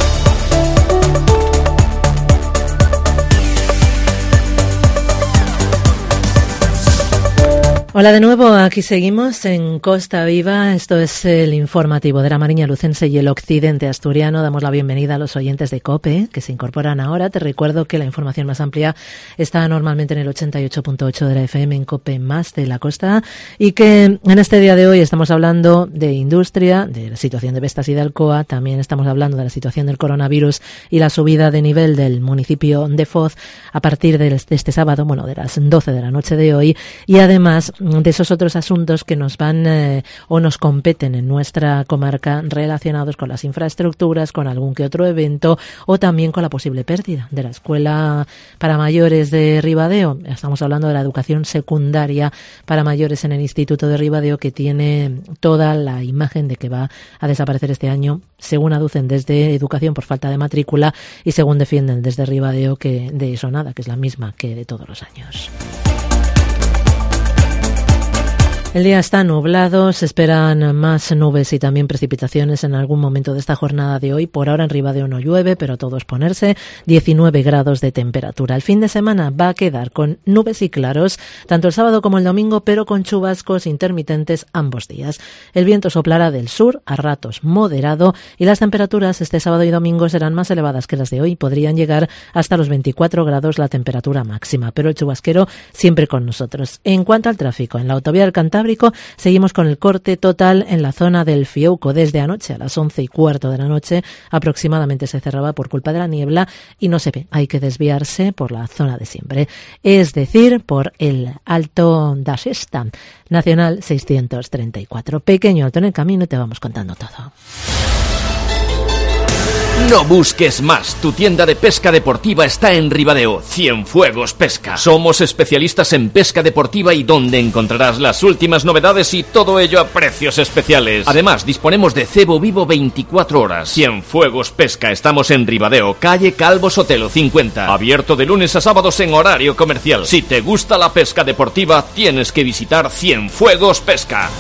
Hola de nuevo, aquí seguimos en Costa Viva. Esto es el informativo de la Mariña Lucense y el occidente asturiano. Damos la bienvenida a los oyentes de COPE que se incorporan ahora. Te recuerdo que la información más amplia está normalmente en el 88.8 de la FM en COPE más de la costa, y que en este día de hoy estamos hablando de industria, de la situación de Vestas y de Alcoa. También estamos hablando de la situación del coronavirus y la subida de nivel del municipio de Foz a partir de este sábado, de las 12 de la noche de hoy, y además de esos otros asuntos que nos van o nos competen en nuestra comarca relacionados con las infraestructuras, con algún que otro evento o también con la posible pérdida de la escuela para mayores de Ribadeo. Estamos hablando de la educación secundaria para mayores en el Instituto de Ribadeo, que tiene toda la imagen de que va a desaparecer este año, según aducen desde Educación por falta de matrícula y según defienden desde Ribadeo que de eso nada, que es la misma que de todos los años. El día está nublado, se esperan más nubes y también precipitaciones en algún momento de esta jornada de hoy. Por ahora en Ribadeo no llueve, pero todo es ponerse. 19 grados de temperatura. El fin de semana va a quedar con nubes y claros, tanto el sábado como el domingo, pero con chubascos intermitentes ambos días. El viento soplará del sur, a ratos moderado, y las temperaturas este sábado y domingo serán más elevadas que las de hoy. Podrían llegar hasta los 24 grados la temperatura máxima, pero el chubasquero siempre con nosotros. En cuanto al tráfico, en la autovía del Cantábrico, seguimos con el corte total en la zona del Fiouco. Desde anoche a las 11:15 de la noche aproximadamente se cerraba por culpa de la niebla y no se ve. Hay que desviarse por la zona de siempre, es decir, por el Alto da Sesta, Nacional 634. Pequeño alto en el camino y te vamos contando todo. No busques más, tu tienda de pesca deportiva está en Ribadeo, Cienfuegos Pesca. Somos especialistas en pesca deportiva y donde encontrarás las últimas novedades y todo ello a precios especiales. Además, disponemos de cebo vivo 24 horas. Cienfuegos Pesca, estamos en Ribadeo, calle Calvo Sotelo 50. Abierto de lunes a sábados en horario comercial. Si te gusta la pesca deportiva, tienes que visitar Cienfuegos Pesca.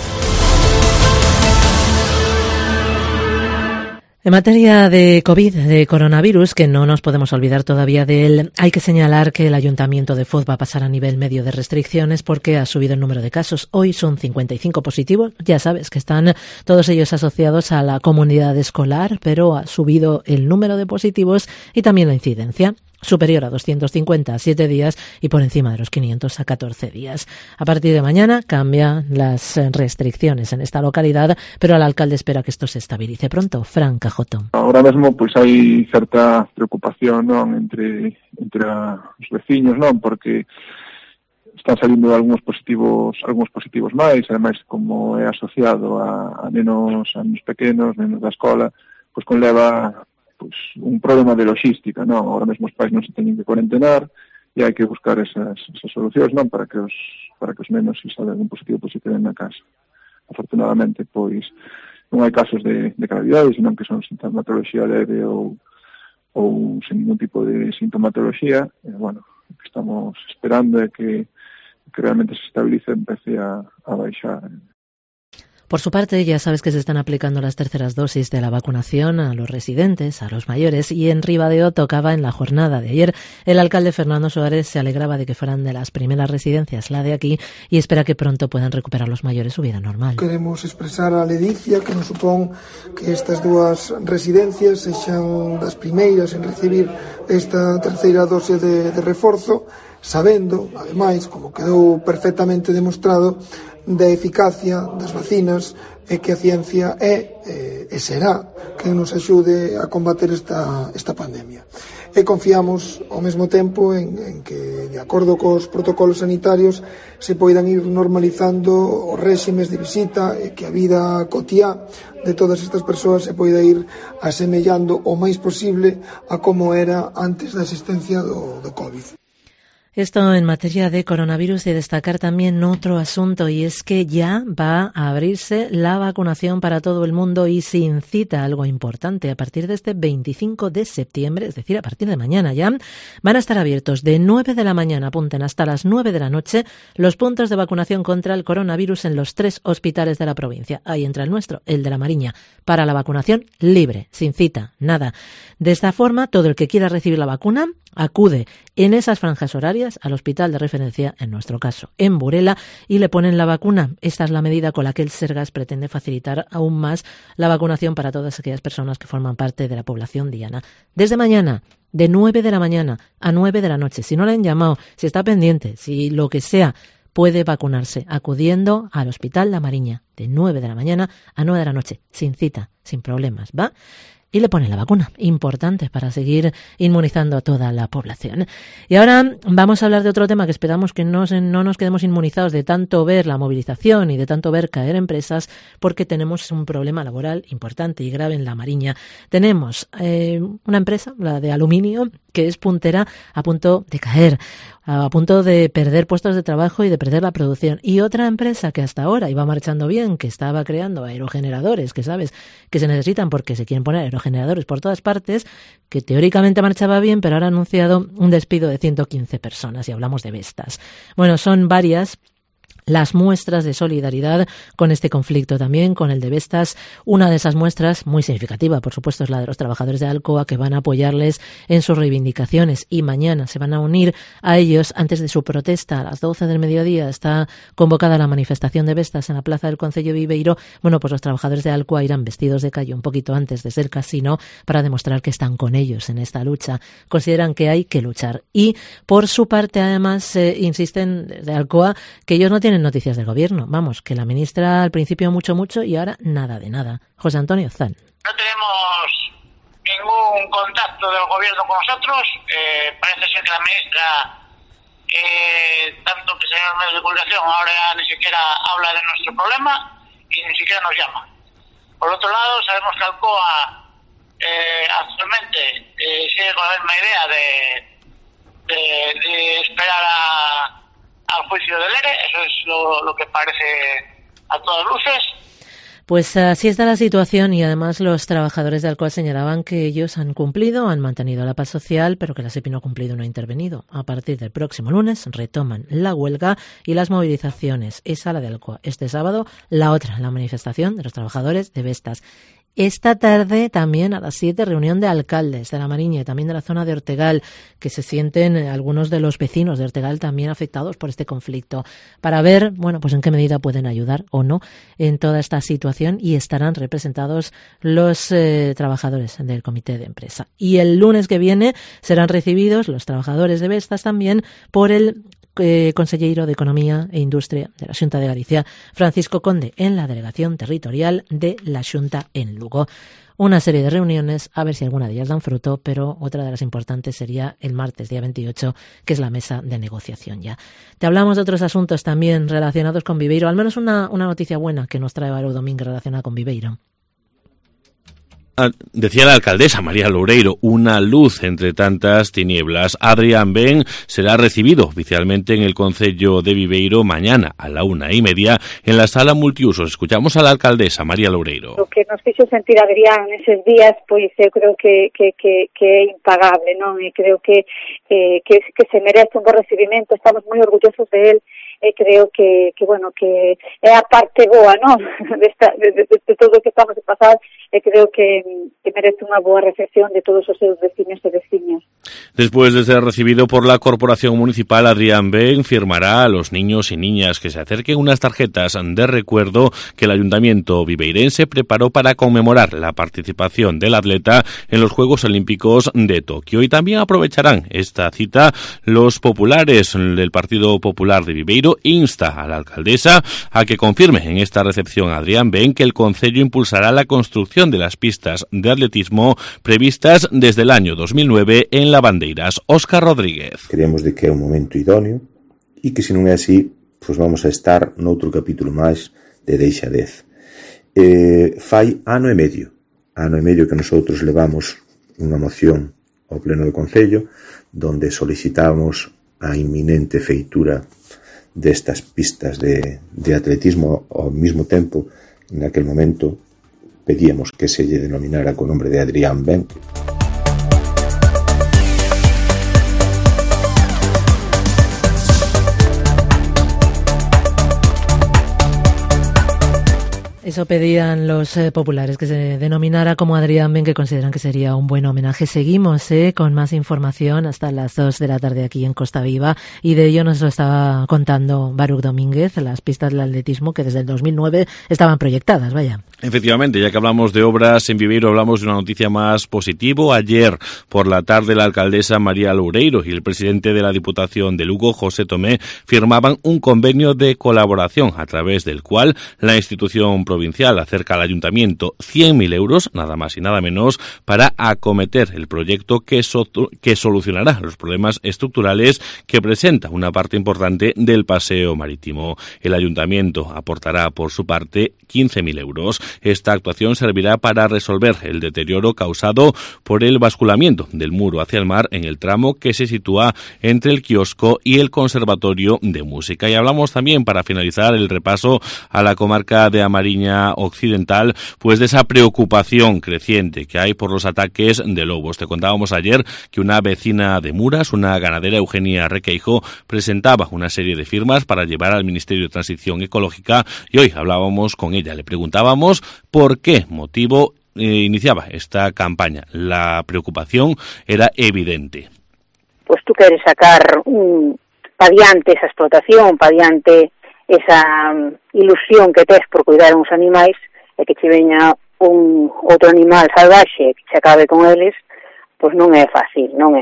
En materia de COVID, de coronavirus, que no nos podemos olvidar todavía de él, hay que señalar que el Ayuntamiento de Foz va a pasar a nivel medio de restricciones porque ha subido el número de casos. Hoy son 55 positivos, ya sabes que están todos ellos asociados a la comunidad escolar, pero ha subido el número de positivos y también la incidencia. Superior a 250 a 7 días y por encima de los 500 a 14 días. A partir de mañana cambian las restricciones en esta localidad, pero el alcalde espera que esto se estabilice pronto. Fran Cajoto. Ahora mesmo hai certa preocupación entre os veciños, porque están salindo algúns positivos máis, ademais como é asociado a nenos pequenos, nenos da escola, conleva un problema de logística, Ahora mesmo os pais non se teñen que cuarentenar e hai que buscar esas solucións, para que os nenos, se sale algún positivo, se queden na casa. Afortunadamente, non hai casos de gravidade, senón que son sintomatología leve ou sen ningún tipo de sintomatología. O que estamos esperando é que realmente se estabilice e empece a baixar. Por su parte, ya sabes que se están aplicando las terceras dosis de la vacunación a los residentes, a los mayores, y en Ribadeo tocaba en la jornada de ayer. El alcalde Fernando Suárez se alegraba de que fueran de las primeras residencias la de aquí y espera que pronto puedan recuperar los mayores su vida normal. Queremos expresar a ledicia que nos supón que estas dúas residencias sexan das primeiras en recibir esta terceira dose de reforzo, sabendo, ademais, como quedou perfectamente demostrado, da eficacia das vacinas e que a ciencia é e será que nos axude a combater esta pandemia. e confiamos ao mesmo tempo en que, de acordo cos protocolos sanitarios, se poidan ir normalizando os réximes de visita e que a vida cotiá de todas estas persoas se poida ir asemellando o máis posible a como era antes da existencia do COVID. Esto en materia de coronavirus, y destacar también otro asunto, y es que ya va a abrirse la vacunación para todo el mundo y se incita algo importante. A partir de este 25 de septiembre, es decir, a partir de mañana ya, van a estar abiertos de 9 de la mañana, apunten, hasta las 9 de la noche, los puntos de vacunación contra el coronavirus en los 3 hospitales de la provincia. Ahí entra el nuestro, el de La Mariña, para la vacunación libre, sin cita, nada. De esta forma, todo el que quiera recibir la vacuna acude en esas franjas horarias al hospital de referencia, en nuestro caso en Burela, y le ponen la vacuna. Esta es la medida con la que el Sergas pretende facilitar aún más la vacunación para todas aquellas personas que forman parte de la población diana. Desde mañana, de 9 de la mañana a 9 de la noche, si no le han llamado, si está pendiente, si lo que sea, puede vacunarse acudiendo al Hospital La Mariña de 9 de la mañana a 9 de la noche, sin cita, sin problemas, ¿va? Y le ponen la vacuna, importante para seguir inmunizando a toda la población. Y ahora vamos a hablar de otro tema que esperamos que no nos quedemos inmunizados de tanto ver la movilización y de tanto ver caer empresas, porque tenemos un problema laboral importante y grave en La Mariña. Tenemos una empresa, la de aluminio, que es puntera, a punto de caer, a punto de perder puestos de trabajo y de perder la producción. Y otra empresa que hasta ahora iba marchando bien, que estaba creando aerogeneradores, que sabes que se necesitan porque se quieren poner aerogeneradores por todas partes, que teóricamente marchaba bien, pero ahora ha anunciado un despido de 115 personas, y hablamos de Vestas. Bueno, son varias las muestras de solidaridad con este conflicto, también con el de Vestas. Una de esas muestras, muy significativa, por supuesto, es la de los trabajadores de Alcoa, que van a apoyarles en sus reivindicaciones, y mañana se van a unir a ellos antes de su protesta. A las 12 del mediodía está convocada la manifestación de Vestas en la plaza del Concello de Viveiro. Bueno, pues los trabajadores de Alcoa irán vestidos de callo un poquito antes desde el casino para demostrar que están con ellos en esta lucha. Consideran que hay que luchar. Y, por su parte, además, insisten de Alcoa que ellos no tienen noticias del gobierno. Vamos, que la ministra al principio mucho y ahora nada de nada. José Antonio Zan. No tenemos ningún contacto del gobierno con nosotros. Parece ser que la ministra, tanto que se llama en medios de comunicación, ahora ni siquiera habla de nuestro problema y ni siquiera nos llama. Por otro lado, sabemos que Alcoa actualmente sigue con la misma idea de esperar al juicio del ERE. Eso es lo que parece a todas luces. Pues así está la situación, y además los trabajadores de Alcoa señalaban que ellos han cumplido, han mantenido la paz social, pero que la SEPI no ha cumplido, no ha intervenido. A partir del próximo lunes retoman la huelga y las movilizaciones. Esa la de Alcoa. Este sábado la otra, la manifestación de los trabajadores de Vestas. Esta tarde también a las 7, reunión de alcaldes de La Mariña y también de la zona de Ortegal, que se sienten algunos de los vecinos de Ortegal también afectados por este conflicto, para ver, bueno, pues en qué medida pueden ayudar o no en toda esta situación, y estarán representados los trabajadores del comité de empresa. Y el lunes que viene serán recibidos los trabajadores de Vestas también por el consellero de Economía e Industria de la Xunta de Galicia, Francisco Conde, en la delegación territorial de la Xunta en Lugo. Una serie de reuniones, a ver si alguna de ellas dan fruto, pero otra de las importantes sería el martes, día 28, que es la mesa de negociación ya. Te hablamos de otros asuntos también relacionados con Viveiro, al menos una noticia buena que nos trae Barú Domínguez relacionada con Viveiro. Decía la alcaldesa María Loureiro, una luz entre tantas tinieblas. Adrián Ben será recibido oficialmente en el Concello de Viveiro mañana a la 1:30 en la sala multiusos. Escuchamos a la alcaldesa María Loureiro. Lo que nos fixo sentir Adrián neses días, pois eu creo que é impagable, non? E creo que se merece un bo recibimento. Estamos moi orgullosos de él. E creo que bueno, que é a parte boa, non? de todo o que estamos a pasar, e creo que merece unha boa recepción de todos os seus veciños e veciñas. Después de ser recibido por la Corporación Municipal, Adrián Ben firmará a los niños y niñas que se acerquen unas tarjetas de recuerdo que el Ayuntamiento viveirense preparó para conmemorar la participación del atleta en los Juegos Olímpicos de Tokio. Y también aprovecharán esta cita los populares del Partido Popular de Viveiro. Insta a la alcaldesa a que confirme en esta recepción a Adrián Ben que el concello impulsará la construcción de las pistas de atletismo previstas desde el año 2009 en la Bandeiras. Óscar Rodríguez. Creemos de que é un momento idóneo e que se non é así, pois vamos a estar noutro capítulo máis de deixadez. Fai ano e medio que nosotros levamos unha moción ao pleno do Concello donde solicitamos a inminente feitura destas pistas de atletismo. Ao mesmo tempo, naquel momento pedíamos que se lle denominara co nombre de Adrián Ben. Eso pedían los populares, que se denominara como Adrián Ben, que consideran que sería un buen homenaje. Seguimos con más información hasta las 2 de la tarde aquí en Costa Viva, y de ello nos lo estaba contando Baruch Domínguez, las pistas del atletismo que desde el 2009 estaban proyectadas, vaya. Efectivamente, ya que hablamos de obras en Viveiro, hablamos de una noticia más positiva. Ayer por la tarde la alcaldesa María Loureiro y el presidente de la Diputación de Lugo, José Tomé, firmaban un convenio de colaboración a través del cual la institución provincial acerca al ayuntamiento 100.000 euros, nada más y nada menos, para acometer el proyecto que solucionará los problemas estructurales que presenta una parte importante del paseo marítimo. El ayuntamiento aportará por su parte 15.000 euros. Esta actuación servirá para resolver el deterioro causado por el basculamiento del muro hacia el mar en el tramo que se sitúa entre el kiosco y el Conservatorio de Música. Y hablamos también, para finalizar el repaso a la comarca de Amariña Occidental, pues de esa preocupación creciente que hay por los ataques de lobos. Te contábamos ayer que una vecina de Muras, una ganadera, Eugenia Requeijo, presentaba una serie de firmas para llevar al Ministerio de Transición Ecológica, y hoy hablábamos con ella. Le preguntábamos por qué motivo iniciaba esta campaña. La preocupación era evidente. Pues tú queres sacar pa diante esa explotación, pa diante esa ilusión que tes por cuidar uns animais, e que che veña un outro animal salvaxe que se acabe con eles, pois non é fácil, non é.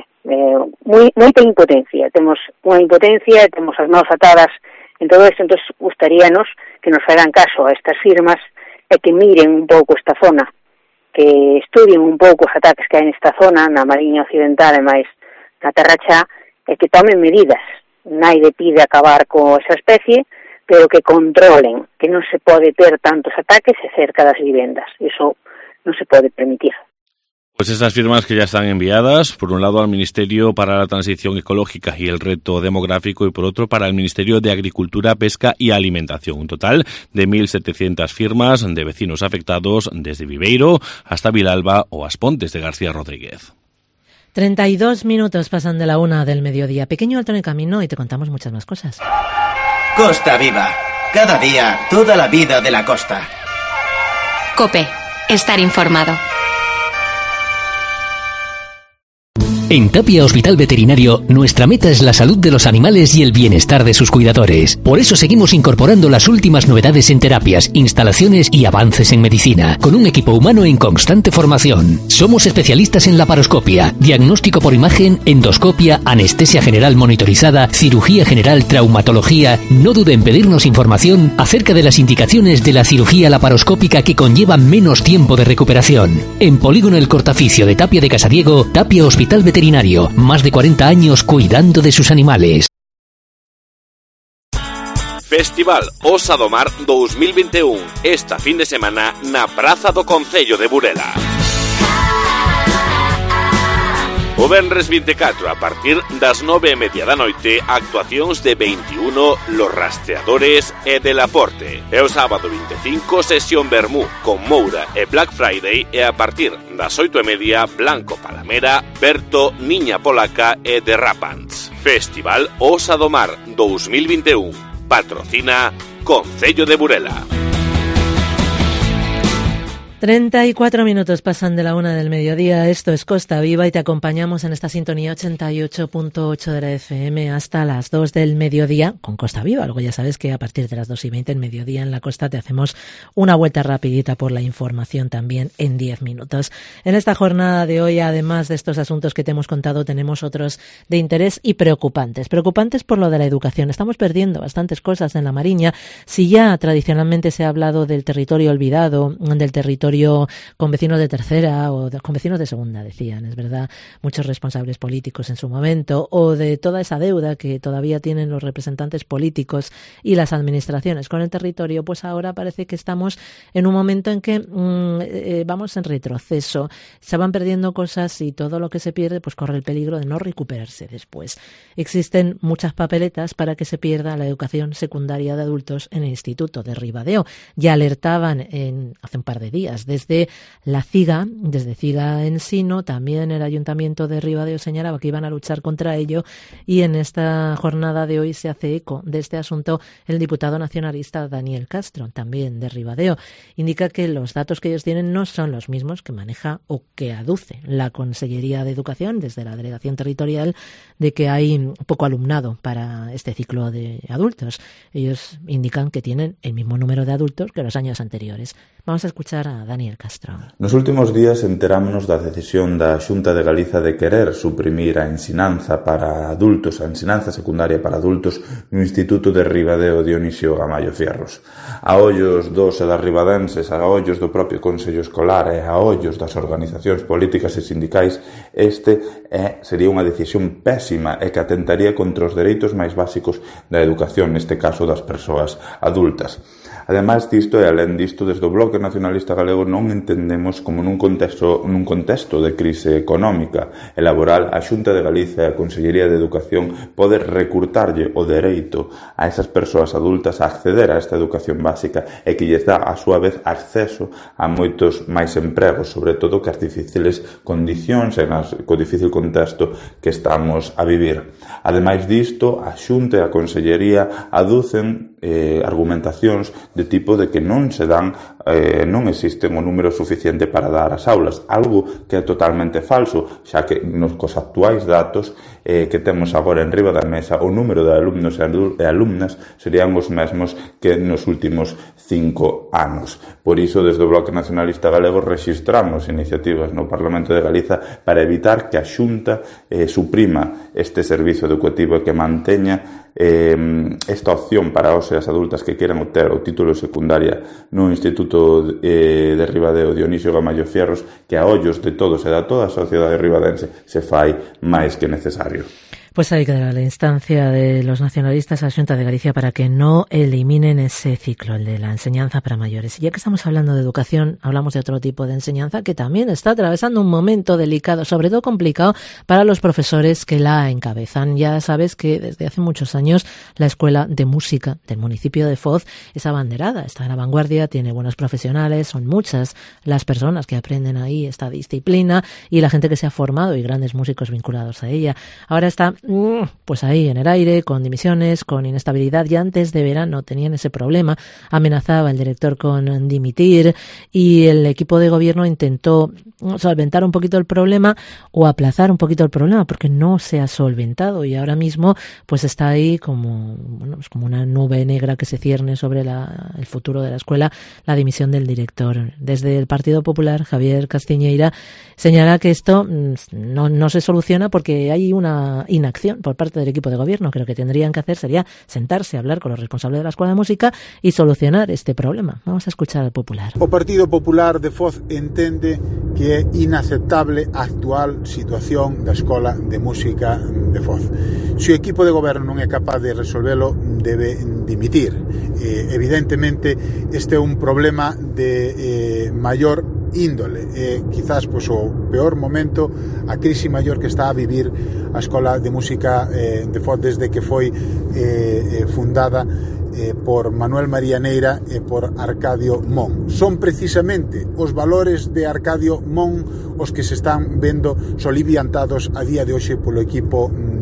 Moita impotencia. Temos unha impotencia, temos as mãos atadas en todo isto. Entón gustaríanos que nos fagan caso a estas firmas e que miren un pouco esta zona, que estudien un pouco os ataques que hai nesta zona, na Mariña Occidental e máis na Terra Chá, e que tomen medidas. Naide pide acabar con esa especie, pero que controlen, que non se pode ter tantos ataques cerca das vivendas. Iso non se pode permitir. Pues esas firmas que ya están enviadas, por un lado al Ministerio para la Transición Ecológica y el Reto Demográfico, y por otro para el Ministerio de Agricultura, Pesca y Alimentación. Un total de 1.700 firmas de vecinos afectados desde Viveiro hasta Vilalba o Aspontes de García Rodríguez. 32 minutos pasan de la 1 del mediodía. Pequeño alto en el camino y te contamos muchas más cosas. Costa Viva. Cada día, toda la vida de la costa. COPE. Estar informado. En Tapia Hospital Veterinario, nuestra meta es la salud de los animales y el bienestar de sus cuidadores. Por eso seguimos incorporando las últimas novedades en terapias, instalaciones y avances en medicina, con un equipo humano en constante formación. Somos especialistas en laparoscopia, diagnóstico por imagen, endoscopia, anestesia general monitorizada, cirugía general, traumatología. No dude en pedirnos información acerca de las indicaciones de la cirugía laparoscópica que conlleva menos tiempo de recuperación. En Polígono El Cortaficio de Tapia de Casariego, Tapia Hospital Veterinario. Más de 40 años cuidando de sus animales. Festival Osa do Mar 2021. Esta fin de semana na Praza do Concello de Burela. O venres 24, a partir das 9:30 da noite, actuacións de 21 Los Rastreadores e de Laporte. E o sábado 25, sesión Vermú con Moura e Black Friday, e a partir das 8:30, Blanco Palamera, Berto, Niña Polaca e The Rapans. Festival Osa do Mar 2021. Patrocina Concello de Burela. 34 minutos pasan de la 1 del mediodía. Esto es Costa Viva y te acompañamos en esta sintonía 88.8 de la FM hasta las 2 del mediodía con Costa Viva. Luego ya sabes que a partir de las 2:20 del mediodía en la costa te hacemos una vuelta rapidita por la información también en 10 minutos. En esta jornada de hoy, además de estos asuntos que te hemos contado, tenemos otros de interés y preocupantes. Preocupantes por lo de la educación. Estamos perdiendo bastantes cosas en la Mariña. Si ya tradicionalmente se ha hablado del territorio olvidado, del territorio con vecinos de tercera o con vecinos de segunda, decían, es verdad, muchos responsables políticos en su momento, o de toda esa deuda que todavía tienen los representantes políticos y las administraciones con el territorio, pues ahora parece que estamos en un momento en que vamos en retroceso, se van perdiendo cosas y todo lo que se pierde pues corre el peligro de no recuperarse después. Existen muchas papeletas para que se pierda la educación secundaria de adultos en el Instituto de Ribadeo. Ya alertaban hace un par de días desde la CIGA, desde CIGA Ensino, también el Ayuntamiento de Ribadeo señalaba que iban a luchar contra ello, y en esta jornada de hoy se hace eco de este asunto el diputado nacionalista Daniel Castro, también de Ribadeo. Indica que los datos que ellos tienen no son los mismos que maneja o que aduce la Consellería de Educación desde la Delegación Territorial, de que hay poco alumnado para este ciclo de adultos. Ellos indican que tienen el mismo número de adultos que los años anteriores. Vamos a escuchar a Daniel Castro. Nos últimos días enterámonos da decisión da Xunta de Galiza de querer suprimir a ensinanza para adultos, a ensinanza secundaria para adultos no Instituto de Ribadeo Dionisio Gamallo Fierros. A ollos dos e das ribadenses, a ollos do propio Consello Escolar e a ollos das organizacións políticas e sindicais, sería unha decisión pésima e que atentaría contra os dereitos máis básicos da educación, neste caso das persoas adultas. Ademais disto e alén disto, desde o Bloque Nacionalista Galego non entendemos como nun contexto de crise económica e laboral a Xunta de Galiza e a Consellería de Educación pode recurtarlle o dereito a esas persoas adultas a acceder a esta educación básica e que lles dá a súa vez acceso a moitos máis empregos, sobre todo que as difíciles condicións e co difícil contexto que estamos a vivir. Ademais disto, a Xunta e a Consellería aducen argumentacións de tipo de que non non existen o número suficiente para dar as aulas, algo que é totalmente falso, xa que cos actuais datos que temos agora en riba da mesa, o número de alumnos e alumnas serían os mesmos que nos últimos 5 anos. Por iso, desde o Bloque Nacionalista Galego rexistramos iniciativas no Parlamento de Galiza para evitar que a Xunta suprima este servizo educativo e que manteña esta opción para os e as adultas que queran obter o título de secundaria no Instituto de Ribadeo Dionisio Gamallo Fierros, que a ollos de todos e da toda a sociedade ribadense se fai máis que necesario. Pues hay que dar la instancia de los nacionalistas a la Xunta de Galicia para que no eliminen ese ciclo, el de la enseñanza para mayores. Y ya que estamos hablando de educación, hablamos de otro tipo de enseñanza que también está atravesando un momento delicado, sobre todo complicado para los profesores que la encabezan. Ya sabes que desde hace muchos años la Escuela de Música del municipio de Foz es abanderada, está en la vanguardia, tiene buenos profesionales, son muchas las personas que aprenden ahí esta disciplina y la gente que se ha formado y grandes músicos vinculados a ella. Ahora está pues ahí en el aire, con dimisiones, con inestabilidad. Ya antes de verano tenían ese problema, amenazaba el director con dimitir y el equipo de gobierno intentó solventar un poquito el problema o aplazar un poquito el problema porque no se ha solventado y ahora mismo pues está ahí como una nube negra que se cierne sobre el futuro de la escuela, la dimisión del director. Desde el Partido Popular, Javier Castiñeira señala que esto no se soluciona porque hay una inacción por parte del equipo de gobierno, que lo que tendrían que hacer sería sentarse a hablar con los responsables de la Escuela de Música y solucionar este problema. Vamos a escuchar al Popular. O Partido Popular de Foz entende que é inaceptable a actual situación da Escola de Música de Foz. Se o equipo de goberno non é capaz de resolvelo, debe dimitir. Evidentemente, este é un problema de maior índole, quizás pois o peor momento, a crise maior que está a vivir a Escola de Música de Foz desde que foi fundada por Manuel Marianeira e por Arcadio Mon. Son precisamente os valores de Arcadio Mon os que se están vendo soliviantados a día de hoxe polo equipo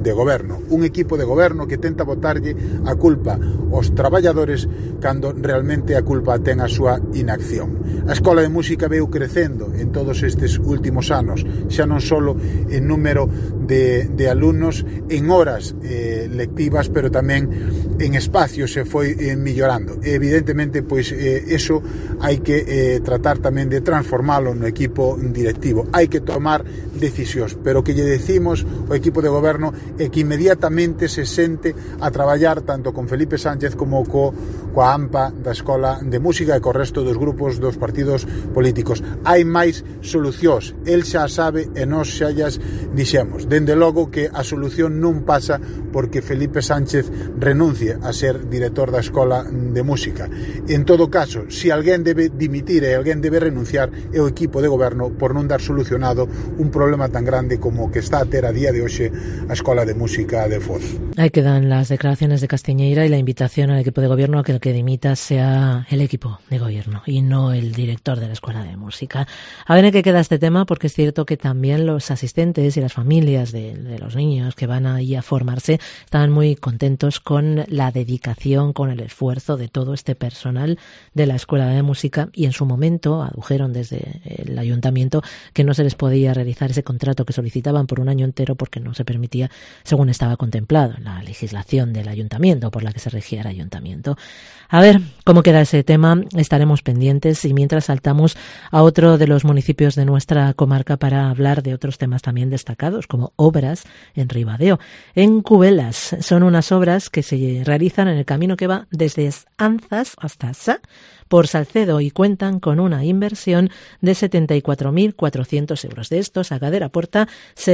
de goberno. Un equipo de goberno que tenta botarlle a culpa aos traballadores cando realmente a culpa ten a súa inacción. A Escola de Música veu crecendo en todos estes últimos anos, xa non só en número de alumnos, en horas lectivas, pero tamén en espacios se foi millorando. Evidentemente, pois eso hai que tratar tamén de transformalo no equipo directivo. Hai que tomar decisións, pero o que lle decimos o equipo de goberno é que inmediatamente se sente a traballar tanto con Felipe Sánchez como coa AMPA da Escola de Música e co resto dos grupos dos partidos políticos. Hai máis solucións, el xa sabe e nós xa llas dixemos. Dende logo que a solución non pasa porque Felipe Sánchez renuncie a ser director da Escola de Música. En todo caso, se alguén debe dimitir e alguén debe renunciar, é o equipo de goberno por non dar solucionado un problema tan grande como que está a ter a día de hoxe a Escola de Música de Foz. Ahí quedan las declaraciones de Castiñeira y la invitación al equipo de gobierno a que el que dimita sea el equipo de gobierno y no el director de la Escuela de Música. A ver en qué queda este tema, porque es cierto que también los asistentes y las familias de los niños que van ahí a formarse están muy contentos con la dedicación, con el esfuerzo de todo este personal de la Escuela de Música, y en su momento adujeron desde el ayuntamiento que no se les podía realizar ese contrato que solicitaban por un año entero porque no se permitía según estaba contemplado en la legislación del ayuntamiento por la que se regía el ayuntamiento. A ver cómo queda ese tema, estaremos pendientes, y mientras saltamos a otro de los municipios de nuestra comarca para hablar de otros temas también destacados, como obras en Ribadeo. En Cubelas son unas obras que se realizan en el camino que va desde Anzas hasta Sá por Salcedo y cuentan con una inversión de 74.400 euros. De estos, Agadera aporta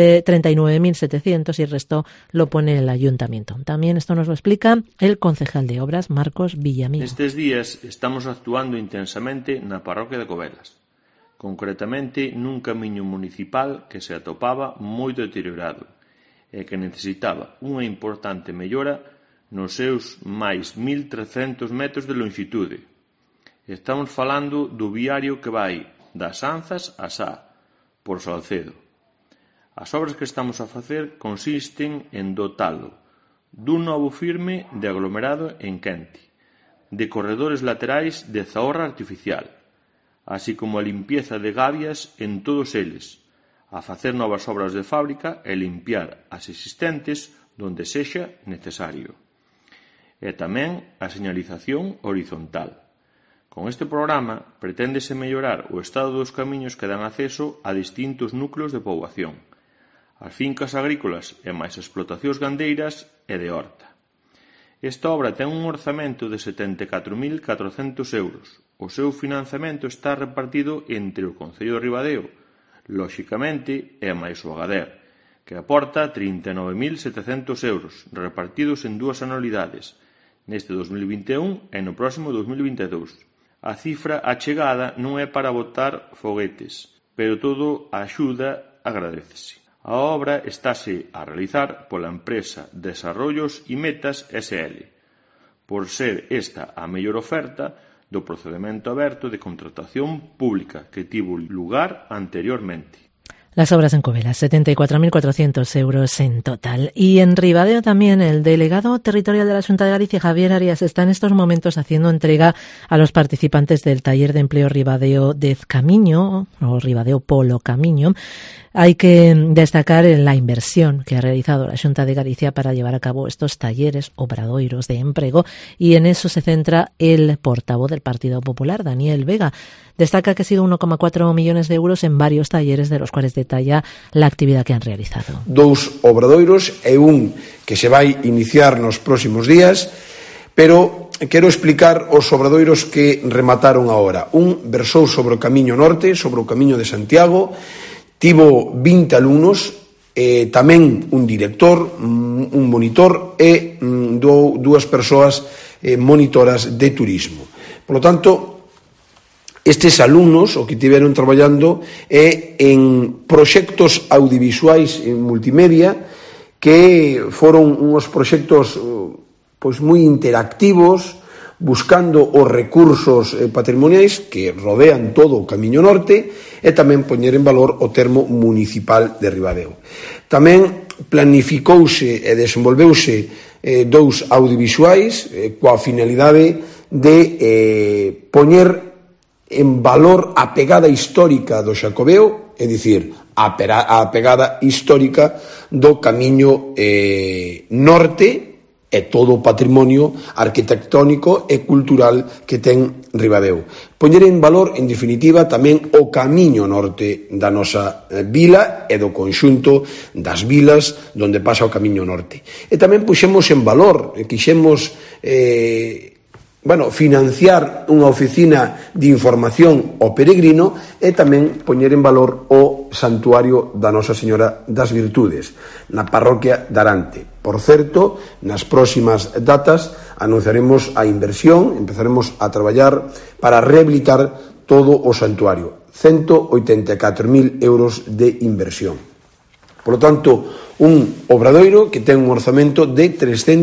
39.700 y el resto lo pone el ayuntamiento. También esto nos lo explica el concejal de obras, Marcos Villamil. Estes días estamos actuando intensamente na parroquia de Cubelas, concretamente nun camiño municipal que se atopaba moito deteriorado e que necesitaba unha importante mellora nos seus máis 1.300 metros de longitude. Estamos falando do viario que vai das Anzas a Sá, por Salcedo. As obras que estamos a facer consisten en dotalo dun novo firme de aglomerado en quente, de corredores laterais de zaorra artificial, así como a limpieza de gabias en todos eles, a facer novas obras de fábrica e limpiar as existentes donde sexa necesario. E tamén a señalización horizontal. Con este programa preténdese mellorar o estado dos camiños que dan acceso a distintos núcleos de poboación, as fincas agrícolas e máis explotacións gandeiras e de horta. Esta obra ten un orzamento de 74.400 euros. O seu financiamento está repartido entre o Concello de Ribadeo, lóxicamente, e máis o Agader, que aporta 39.700 euros, repartidos en dúas anualidades, neste 2021 e no próximo 2022. A cifra achegada non é para botar foguetes, pero todo a axuda agradécese. A obra estáse a realizar pola empresa Desarrollos y Metas SL, por ser esta a mellor oferta do procedemento aberto de contratación pública que tivo lugar anteriormente. Las obras en Cubelas, 74.400 euros en total. Y en Ribadeo también el delegado territorial de la Xunta de Galicia, Javier Arias, está en estos momentos haciendo entrega a los participantes del taller de empleo Ribadeo 10 Camiño, o Ribadeo Polo Camiño. Hay que destacar la inversión que ha realizado la Xunta de Galicia para llevar a cabo estos talleres obradoiros de emprego, y en eso se centra el portavoz del Partido Popular, Daniel Vega. Destaca que ha sido 1,4 millones de euros en varios talleres, de los cuales detalla la actividad que han realizado. 2 obradoiros e un que se vai iniciar nos próximos días, pero quero explicar os obradoiros que remataron agora. Un versou sobre o Camiño Norte, sobre o Camiño de Santiago, tivo 20 alumnos, tamén un director, un monitor e dúas persoas monitoras de turismo. Por lo tanto, estes alumnos o que tiveron traballando é en proxectos audiovisuais en multimedia, que foron uns proxectos pois moi interactivos, buscando os recursos patrimoniais que rodean todo o Camiño Norte e tamén poñer en valor o termo municipal de Ribadeo. Tamén planificouse e desenvolveuse 2 audiovisuais coa finalidade de poñer en valor a pegada histórica do Xacobeo, é dicir, a pegada histórica do Camiño Norte e todo o patrimonio arquitectónico e cultural que ten Ribadeo. Poñer en valor, en definitiva, tamén o Camiño Norte da nosa vila e do conxunto das vilas onde pasa o Camiño Norte. E tamén puxemos en valor, quixemos financiar unha oficina de información ao peregrino e tamén poñer en valor o santuario da Nosa Señora das Virtudes na parroquia de Arante. Por certo, nas próximas datas anunciaremos a inversión, empezaremos a traballar para rehabilitar todo o santuario. 184.000 euros de inversión. Por lo tanto, un obradoiro que ten un orzamento de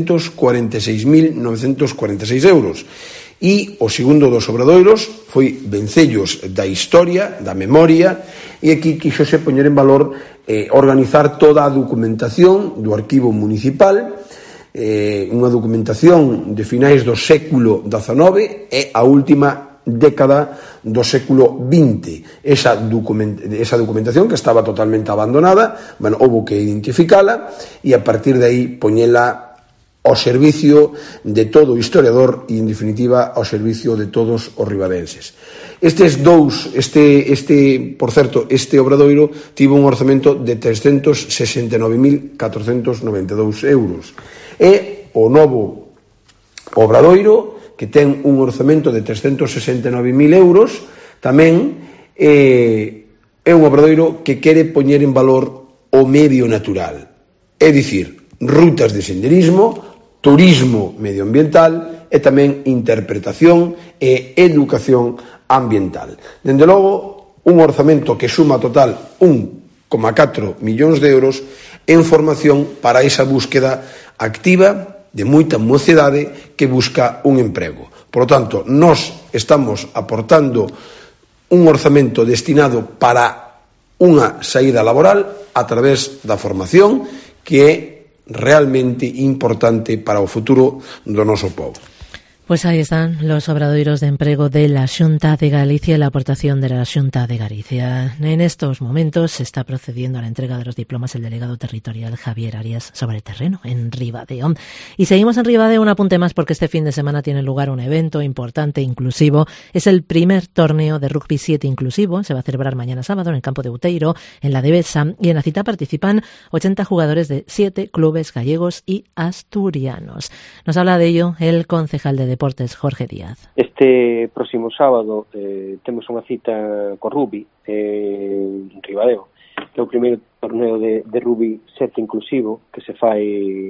346.946 euros. E o segundo dos obradoiros foi Vencellos da Historia, da Memoria, e aquí quixose poñer en valor organizar toda a documentación do arquivo municipal, unha documentación de finais do século XIX e a última década do século XX. Esa documentación que estaba totalmente abandonada, houbo que identificala e a partir de aí poñela ao servicio de todo o historiador e, en definitiva, ao servicio de todos os ribadenses. Por certo, este obradoiro tivo un orzamento de 369.492 euros. E o novo obradoiro, que ten un orzamento de 369.000 euros, tamén é un obradoiro que quere poñer en valor o medio natural, é dicir, rutas de senderismo, turismo medioambiental e tamén interpretación e educación ambiental. Dende logo, un orzamento que suma total 1,4 millóns de euros en formación para esa búsqueda activa de moita mocidade que busca un emprego. Por lo tanto, nós estamos aportando un orzamento destinado para unha saída laboral a través da formación que é realmente importante para o futuro do noso povo. Pues ahí están los obradoiros de emprego de la Xunta de Galicia y la aportación de la Xunta de Galicia. En estos momentos se está procediendo a la entrega de los diplomas el delegado territorial Javier Arias sobre el terreno en Ribadeo. Y seguimos en Ribadeo, un apunte más porque este fin de semana tiene lugar un evento importante, inclusivo. Es el primer torneo de rugby 7 inclusivo. Se va a celebrar mañana sábado en el campo de Uteiro, en la Devesa, y en la cita participan 80 jugadores de 7 clubes gallegos y asturianos. Nos habla de ello el concejal de Deportes, Jorge Díaz. Este próximo sábado temos unha cita co rugby en Ribadeo, que é o primeiro torneo de rugby 7 inclusivo que se fai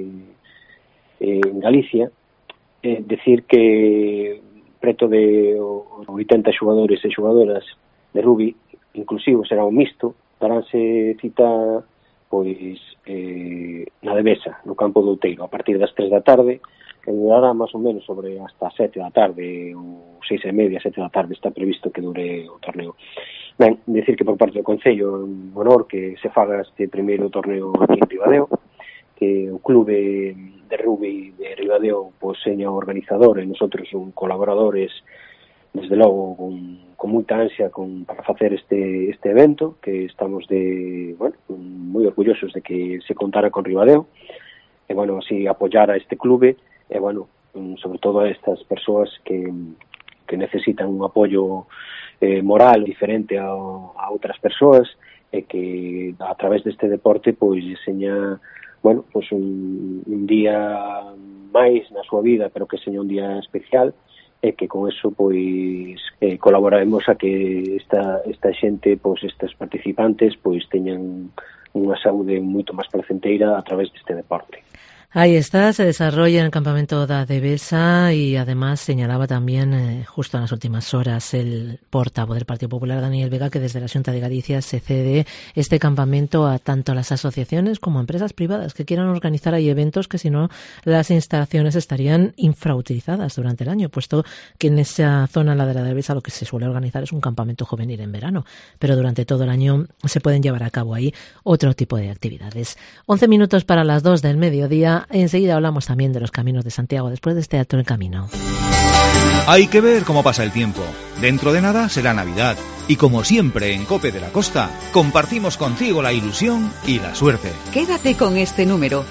en Galicia. Decir que preto de 80 xogadores e xogadoras de rugby inclusivo será un mixto, daránse cita pois na Devesa, no campo do Outeiro, a partir das 3 da tarde, que durará máis ou menos sobre hasta 7 da tarde ou 6:30, 7 da tarde está previsto que dure o torneo. Ben, decir que por parte do Concello é un honor que se faga este primeiro torneo aquí en Ribadeo, que o clube de rugby de Ribadeo pois seña o organizador e nosotros son colaboradores desde logo con moita ansia para facer este evento, que estamos moi orgullosos de que se contara con Ribadeo e así apoyar a este clube e sobre todo a estas persoas que necesitan un apoio moral diferente a outras persoas e que a través deste deporte pois seña un día máis na súa vida, pero que seña un día especial e que con eso pois colaboraremos a que esta xente, pois estes participantes pois teñan unha saúde moito máis placenteira a través deste deporte. Ahí está, se desarrolla en el campamento da Devesa y además señalaba también justo en las últimas horas el portavoz del Partido Popular, Daniel Vega, que desde la Xunta de Galicia se cede este campamento a tanto las asociaciones como a empresas privadas que quieran organizar ahí eventos que si no las instalaciones estarían infrautilizadas durante el año, puesto que en esa zona, la de la Devesa, lo que se suele organizar es un campamento juvenil en verano, pero durante todo el año se pueden llevar a cabo ahí otro tipo de actividades. 11 minutos para las 2 del mediodía. Enseguida hablamos también de los caminos de Santiago después de este Alto el Camino. Hay que ver cómo pasa el tiempo. Dentro de nada será Navidad. Y como siempre en COPE de la Costa, compartimos contigo la ilusión y la suerte. Quédate con este número,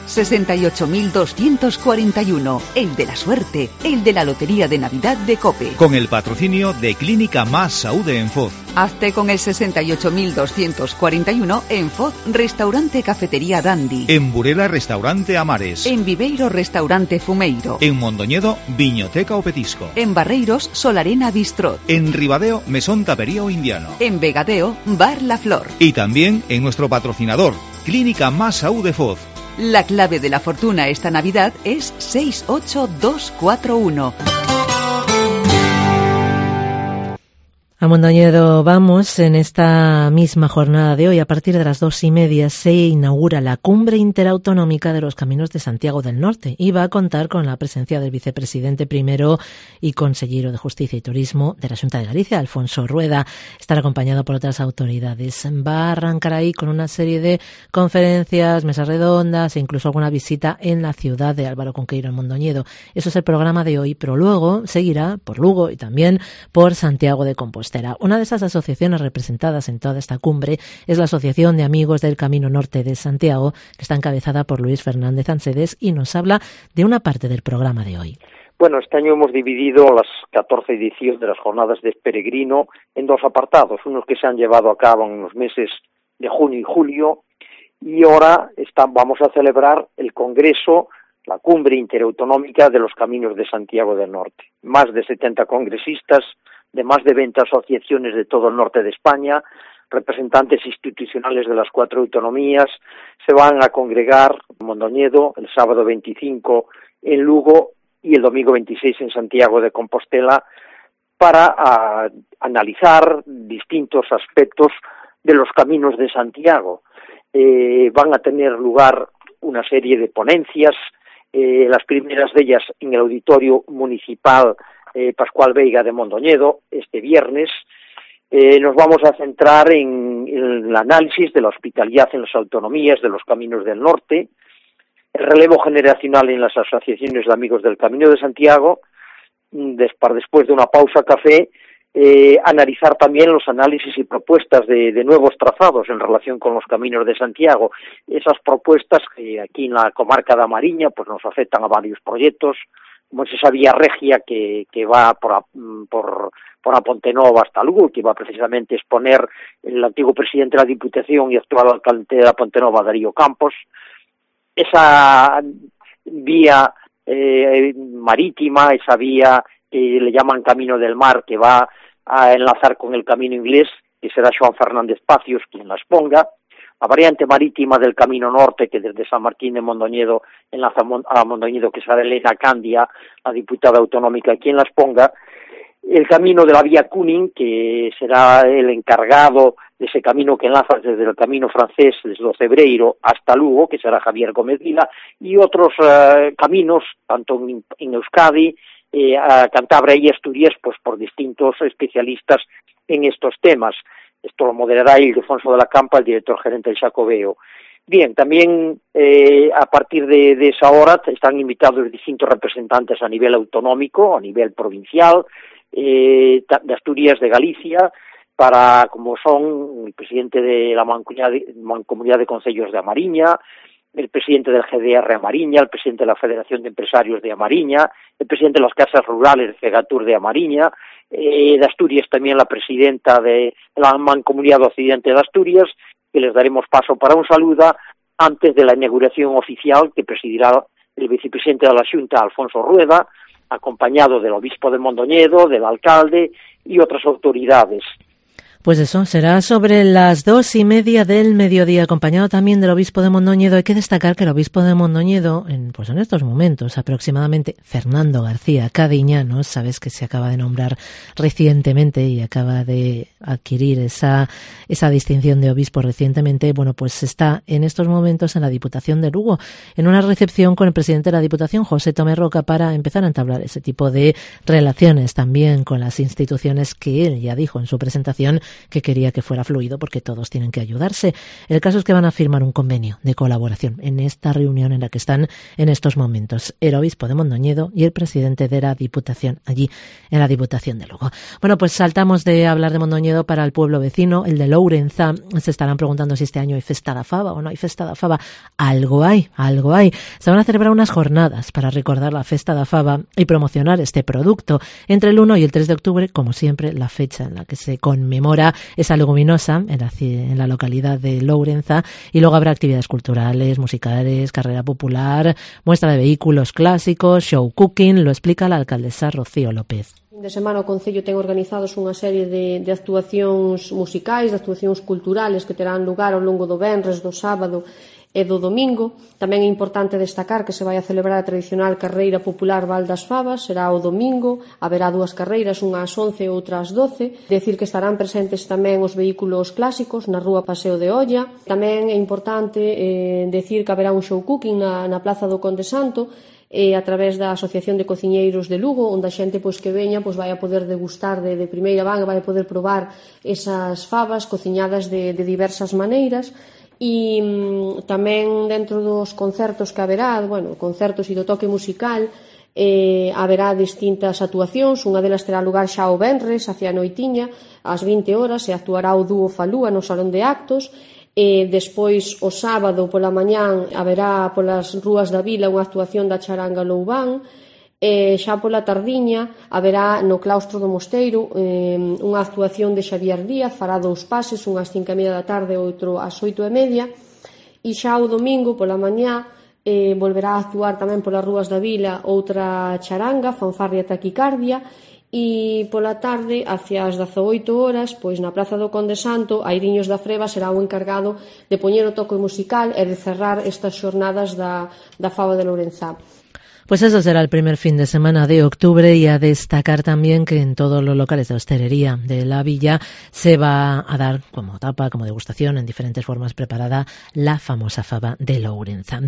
68.241, el de la suerte, el de la Lotería de Navidad de COPE. Con el patrocinio de Clínica Más Saúde en Foz. Hazte con el 68.241 en Foz, Restaurante Cafetería Dandy. En Burela, Restaurante Amares. En Viveiro, Restaurante Fumeiro. En Mondoñedo, Viñoteca o Petisco. En Barreiros, Solarena Bistrot. En Ribadeo, Mesón Tapería o Indiano. En Vegadeo, Bar La Flor. Y también en nuestro patrocinador, Clínica Más Saúde Foz. La clave de la fortuna esta Navidad es 68241. A Mondoñedo vamos. En esta misma jornada de hoy, a partir de las 2:30, se inaugura la Cumbre Interautonómica de los Caminos de Santiago del Norte y va a contar con la presencia del vicepresidente primero y consejero de Justicia y Turismo de la Xunta de Galicia, Alfonso Rueda. Estará acompañado por otras autoridades. Va a arrancar ahí con una serie de conferencias, mesas redondas e incluso alguna visita en la ciudad de Álvaro Cunqueiro, en Mondoñedo. Eso es el programa de hoy, pero luego seguirá por Lugo y también por Santiago de Compostela. Una de esas asociaciones representadas en toda esta cumbre es la Asociación de Amigos del Camino Norte de Santiago, que está encabezada por Luis Fernández Ancedes y nos habla de una parte del programa de hoy. Bueno, este año hemos dividido las 14 ediciones de las jornadas de peregrino en dos apartados, unos que se han llevado a cabo en los meses de junio y julio, y ahora vamos a celebrar el Congreso, la Cumbre Interautonómica de los Caminos de Santiago del Norte. Más de 70 congresistas de más de 20 asociaciones de todo el norte de España, representantes institucionales de las 4 autonomías, se van a congregar en Mondoñedo el sábado 25 en Lugo y el domingo 26 en Santiago de Compostela para analizar distintos aspectos de los caminos de Santiago. Van a tener lugar una serie de ponencias, las primeras de ellas en el Auditorio Municipal Pascual Veiga de Mondoñedo, este viernes. Nos vamos a centrar en el análisis de la hospitalidad en las autonomías de los caminos del norte, el relevo generacional en las asociaciones de amigos del Camino de Santiago, después de una pausa café, analizar también los análisis y propuestas de nuevos trazados en relación con los caminos de Santiago. Esas propuestas que aquí en la comarca de A Mariña pues nos afectan a varios proyectos, como es esa vía regia que va por A Pontenova hasta Lugo, que va precisamente a exponer el antiguo presidente de la Diputación y actual alcalde de A Pontenova, Darío Campos. Esa vía marítima, esa vía que le llaman Camino del Mar, que va a enlazar con el camino inglés, que será Joan Fernández Pacios quien la exponga. La variante marítima del Camino Norte, que desde San Martín de Mondoñedo enlaza a Mondoñedo, que será Elena Candia, la diputada autonómica, quien la exponga. El camino de la vía Cunin, que será el encargado de ese camino que enlaza desde el camino francés, desde Ocebreiro hasta Lugo, que será Javier Gómez Vila, y otros caminos, tanto en Euskadi, a Cantabria y Asturias, pues por distintos especialistas en estos temas. Esto lo moderará Ildefonso de la Campa, el director gerente del Xacobeo. Bien, también a partir de esa hora están invitados distintos representantes a nivel autonómico, a nivel provincial, de Asturias, de Galicia, como son el presidente de la Mancomunidad de Concellos de A Mariña, el presidente del GDR A Mariña, el presidente de la Federación de Empresarios de A Mariña, el presidente de las Casas Rurales de Fegatur de A Mariña, de Asturias también la presidenta de la Mancomunidad Occidente de Asturias, que les daremos paso para un saludo antes de la inauguración oficial que presidirá el vicepresidente de la Xunta, Alfonso Rueda, acompañado del obispo de Mondoñedo, del alcalde y otras autoridades. Pues eso, será sobre las 2:30 del mediodía, acompañado también del obispo de Mondoñedo. Hay que destacar que el obispo de Mondoñedo, en estos momentos aproximadamente, Fernando García Cadiñanos, sabes que se acaba de nombrar recientemente y acaba de adquirir esa distinción de obispo recientemente, bueno, pues está en estos momentos en la Diputación de Lugo, en una recepción con el presidente de la Diputación, José Tomé Roca, para empezar a entablar ese tipo de relaciones también con las instituciones que él ya dijo en su presentación que quería que fuera fluido porque todos tienen que ayudarse. El caso es que van a firmar un convenio de colaboración en esta reunión en la que están en estos momentos el obispo de Mondoñedo y el presidente de la Diputación allí en la Diputación de Lugo. Bueno, pues saltamos de hablar de Mondoñedo para el pueblo vecino, el de Lourenza. Se estarán preguntando si este año hay Festa da Faba o no hay Festa da Faba. Algo hay. Se van a celebrar unas jornadas para recordar la Festa da Faba y promocionar este producto entre el 1 y el 3 de octubre, como siempre, la fecha en la que se conmemora esa leguminosa en la localidad de Lourenza, y luego habrá actividades culturales, musicales, carrera popular, muestra de vehículos clásicos, show cooking. Lo explica la alcaldesa Rocío López. De semana o Concello ten organizados unha serie de actuacións musicais, de actuacións culturales que terán lugar ao longo do venres, do sábado e do domingo. Tamén é importante destacar que se vai a celebrar a tradicional carreira popular Val das Favas, será o domingo, haberá dúas carreiras, unha ás 11 e outra ás 12. Decir que estarán presentes tamén os vehículos clásicos na Rúa Paseo de Olla. Tamén é importante decir que haberá un show cooking na Plaza do Conde Santo, a través da Asociación de Cociñeiros de Lugo, onde a xente que veña vai a poder degustar de primeira manga, vai a poder probar esas favas cociñadas de diversas maneiras. E tamén dentro dos concertos que haberá, concertos e do toque musical, haberá distintas actuacións. Unha delas terá lugar xa o venres, hacia a noitiña, ás 20 horas, e actuará o dúo Falúa no Salón de Actos. Despois, o sábado pola mañán, haberá polas rúas da vila unha actuación da charanga Loubán. Xa pola tardiña haberá no claustro do Mosteiro unha actuación de Xavier Díaz, fará 2 pases, unha ás 5:30 da tarde e outro ás 8:30. E xa o domingo pola mañá volverá a actuar tamén polas rúas da vila outra charanga, Fanfarria Taquicardia. E pola tarde, hacia as 18 horas, pois na Praza do Conde Santo, Airiños da Freba será o encargado de poñer o toque musical e de cerrar estas xornadas da Faba de Lourenza. Pues eso será el primer fin de semana de octubre, y a destacar también que en todos los locales de hostelería de la villa se va a dar como tapa, como degustación, en diferentes formas preparada, la famosa fava de Lourenza.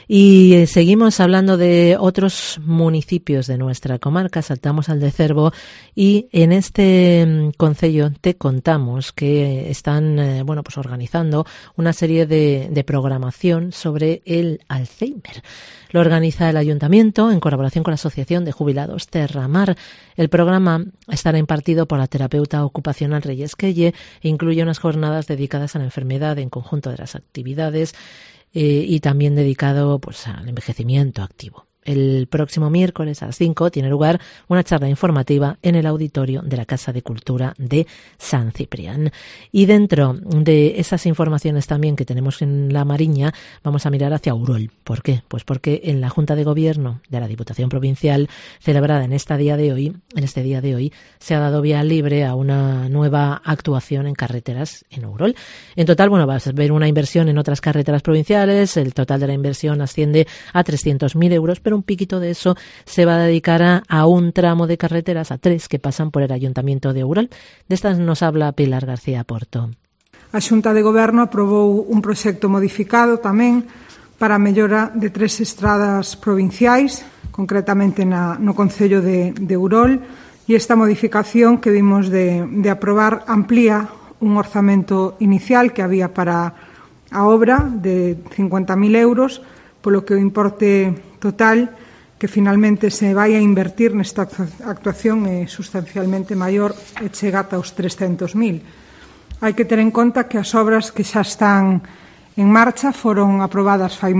Y seguimos hablando de otros municipios de nuestra comarca, saltamos al de Cervo, y en este concello te contamos que están pues organizando una serie de programación sobre el Alzheimer. Lo organiza el Ayuntamiento en colaboración con la Asociación de Jubilados Terramar. El programa estará impartido por la terapeuta ocupacional Reyes Quelle e incluye unas jornadas dedicadas a la enfermedad en conjunto de las actividades y también dedicado al envejecimiento activo. El próximo miércoles a las 5 tiene lugar una charla informativa en el auditorio de la Casa de Cultura de San Ciprián. Y dentro de esas informaciones también que tenemos en La Mariña, vamos a mirar hacia Urol. ¿Por qué? Pues porque en la Junta de Gobierno de la Diputación Provincial, celebrada en este día de hoy, se ha dado vía libre a una nueva actuación en carreteras en Urol. En total, va a haber una inversión en otras carreteras provinciales. El total de la inversión asciende a 300.000 euros, pero un piquito de eso se va a dedicar a un tramo de carreteras, a 3 que pasan por el Ayuntamiento de Urol. De estas nos habla Pilar García Porto. A Xunta de Goberno aprobou un proxecto modificado tamén para a mellora de 3 estradas provinciais, concretamente no Concello de Urol, e esta modificación que vimos de aprobar amplía un orzamento inicial que había para a obra de 50.000 euros, polo que o importe total que finalmente se vai a invertir nesta actuación é sustancialmente maior e chega ata os 300.000. Hai que ter en conta que as obras que xa están en marcha foron aprobadas fai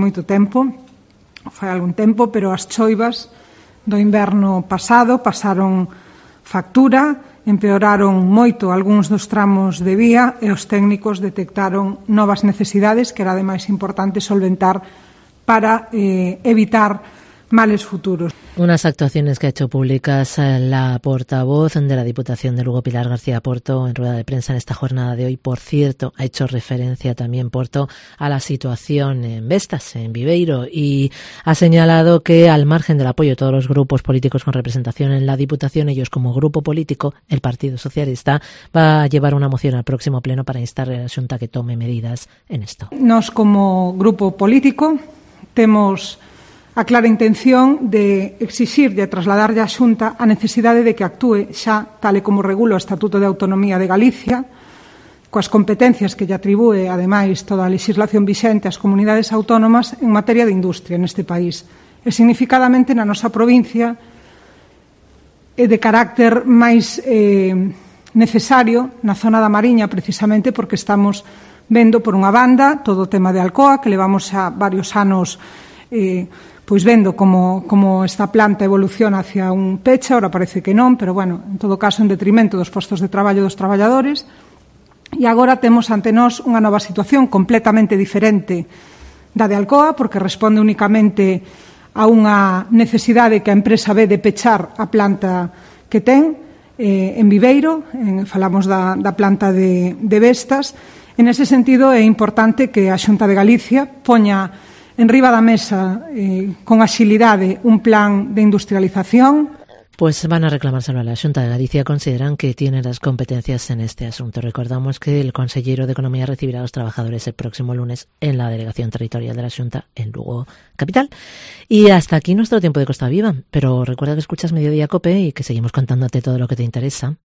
algún tempo, pero as choivas do inverno pasado pasaron factura, empeoraron moito algúns dos tramos de vía e os técnicos detectaron novas necesidades que era ademais importante solventar para evitar males futuros. Unas actuaciones que ha hecho públicas la portavoz de la Diputación de Lugo, Pilar García Porto, en rueda de prensa en esta jornada de hoy. Por cierto, ha hecho referencia también Porto a la situación en Vestas, en Viveiro, y ha señalado que al margen del apoyo de todos los grupos políticos con representación en la Diputación, ellos como grupo político, el Partido Socialista, va a llevar una moción al próximo pleno para instar a la Xunta que tome medidas en esto. Nos como grupo político temos a clara intención de exixir e trasladarlle á Xunta a necesidade de que actúe xa tal e como regula o Estatuto de Autonomía de Galicia, coas competencias que lle atribúe, ademais, toda a legislación vixente ás comunidades autónomas en materia de industria neste país. E significadamente na nosa provincia é de carácter máis necesario na zona da Mariña, precisamente porque estamos vendo, por unha banda, todo o tema de Alcoa, que levamos xa varios anos pois vendo como esta planta evoluciona hacia un peche, ahora parece que non, pero bueno, en todo caso en detrimento dos postos de traballo dos traballadores, e agora temos ante nós unha nova situación completamente diferente da de Alcoa, porque responde únicamente a unha necesidade que a empresa ve de pechar a planta que ten en Viveiro, falamos da planta de Vestas. En ese sentido é importante que a Xunta de Galicia poña en riba da mesa con axilidade un plan de industrialización. Pues van a reclamárselo a la Xunta de Galicia. Consideran que tiene las competencias en este asunto. Recordamos que el consellero de Economía recibirá a los trabajadores el próximo lunes en la Delegación Territorial de la Xunta en Lugo Capital. Y hasta aquí nuestro tiempo de Costa Viva. Pero recuerda que escuchas Mediodía COPE y que seguimos contándote todo lo que te interesa.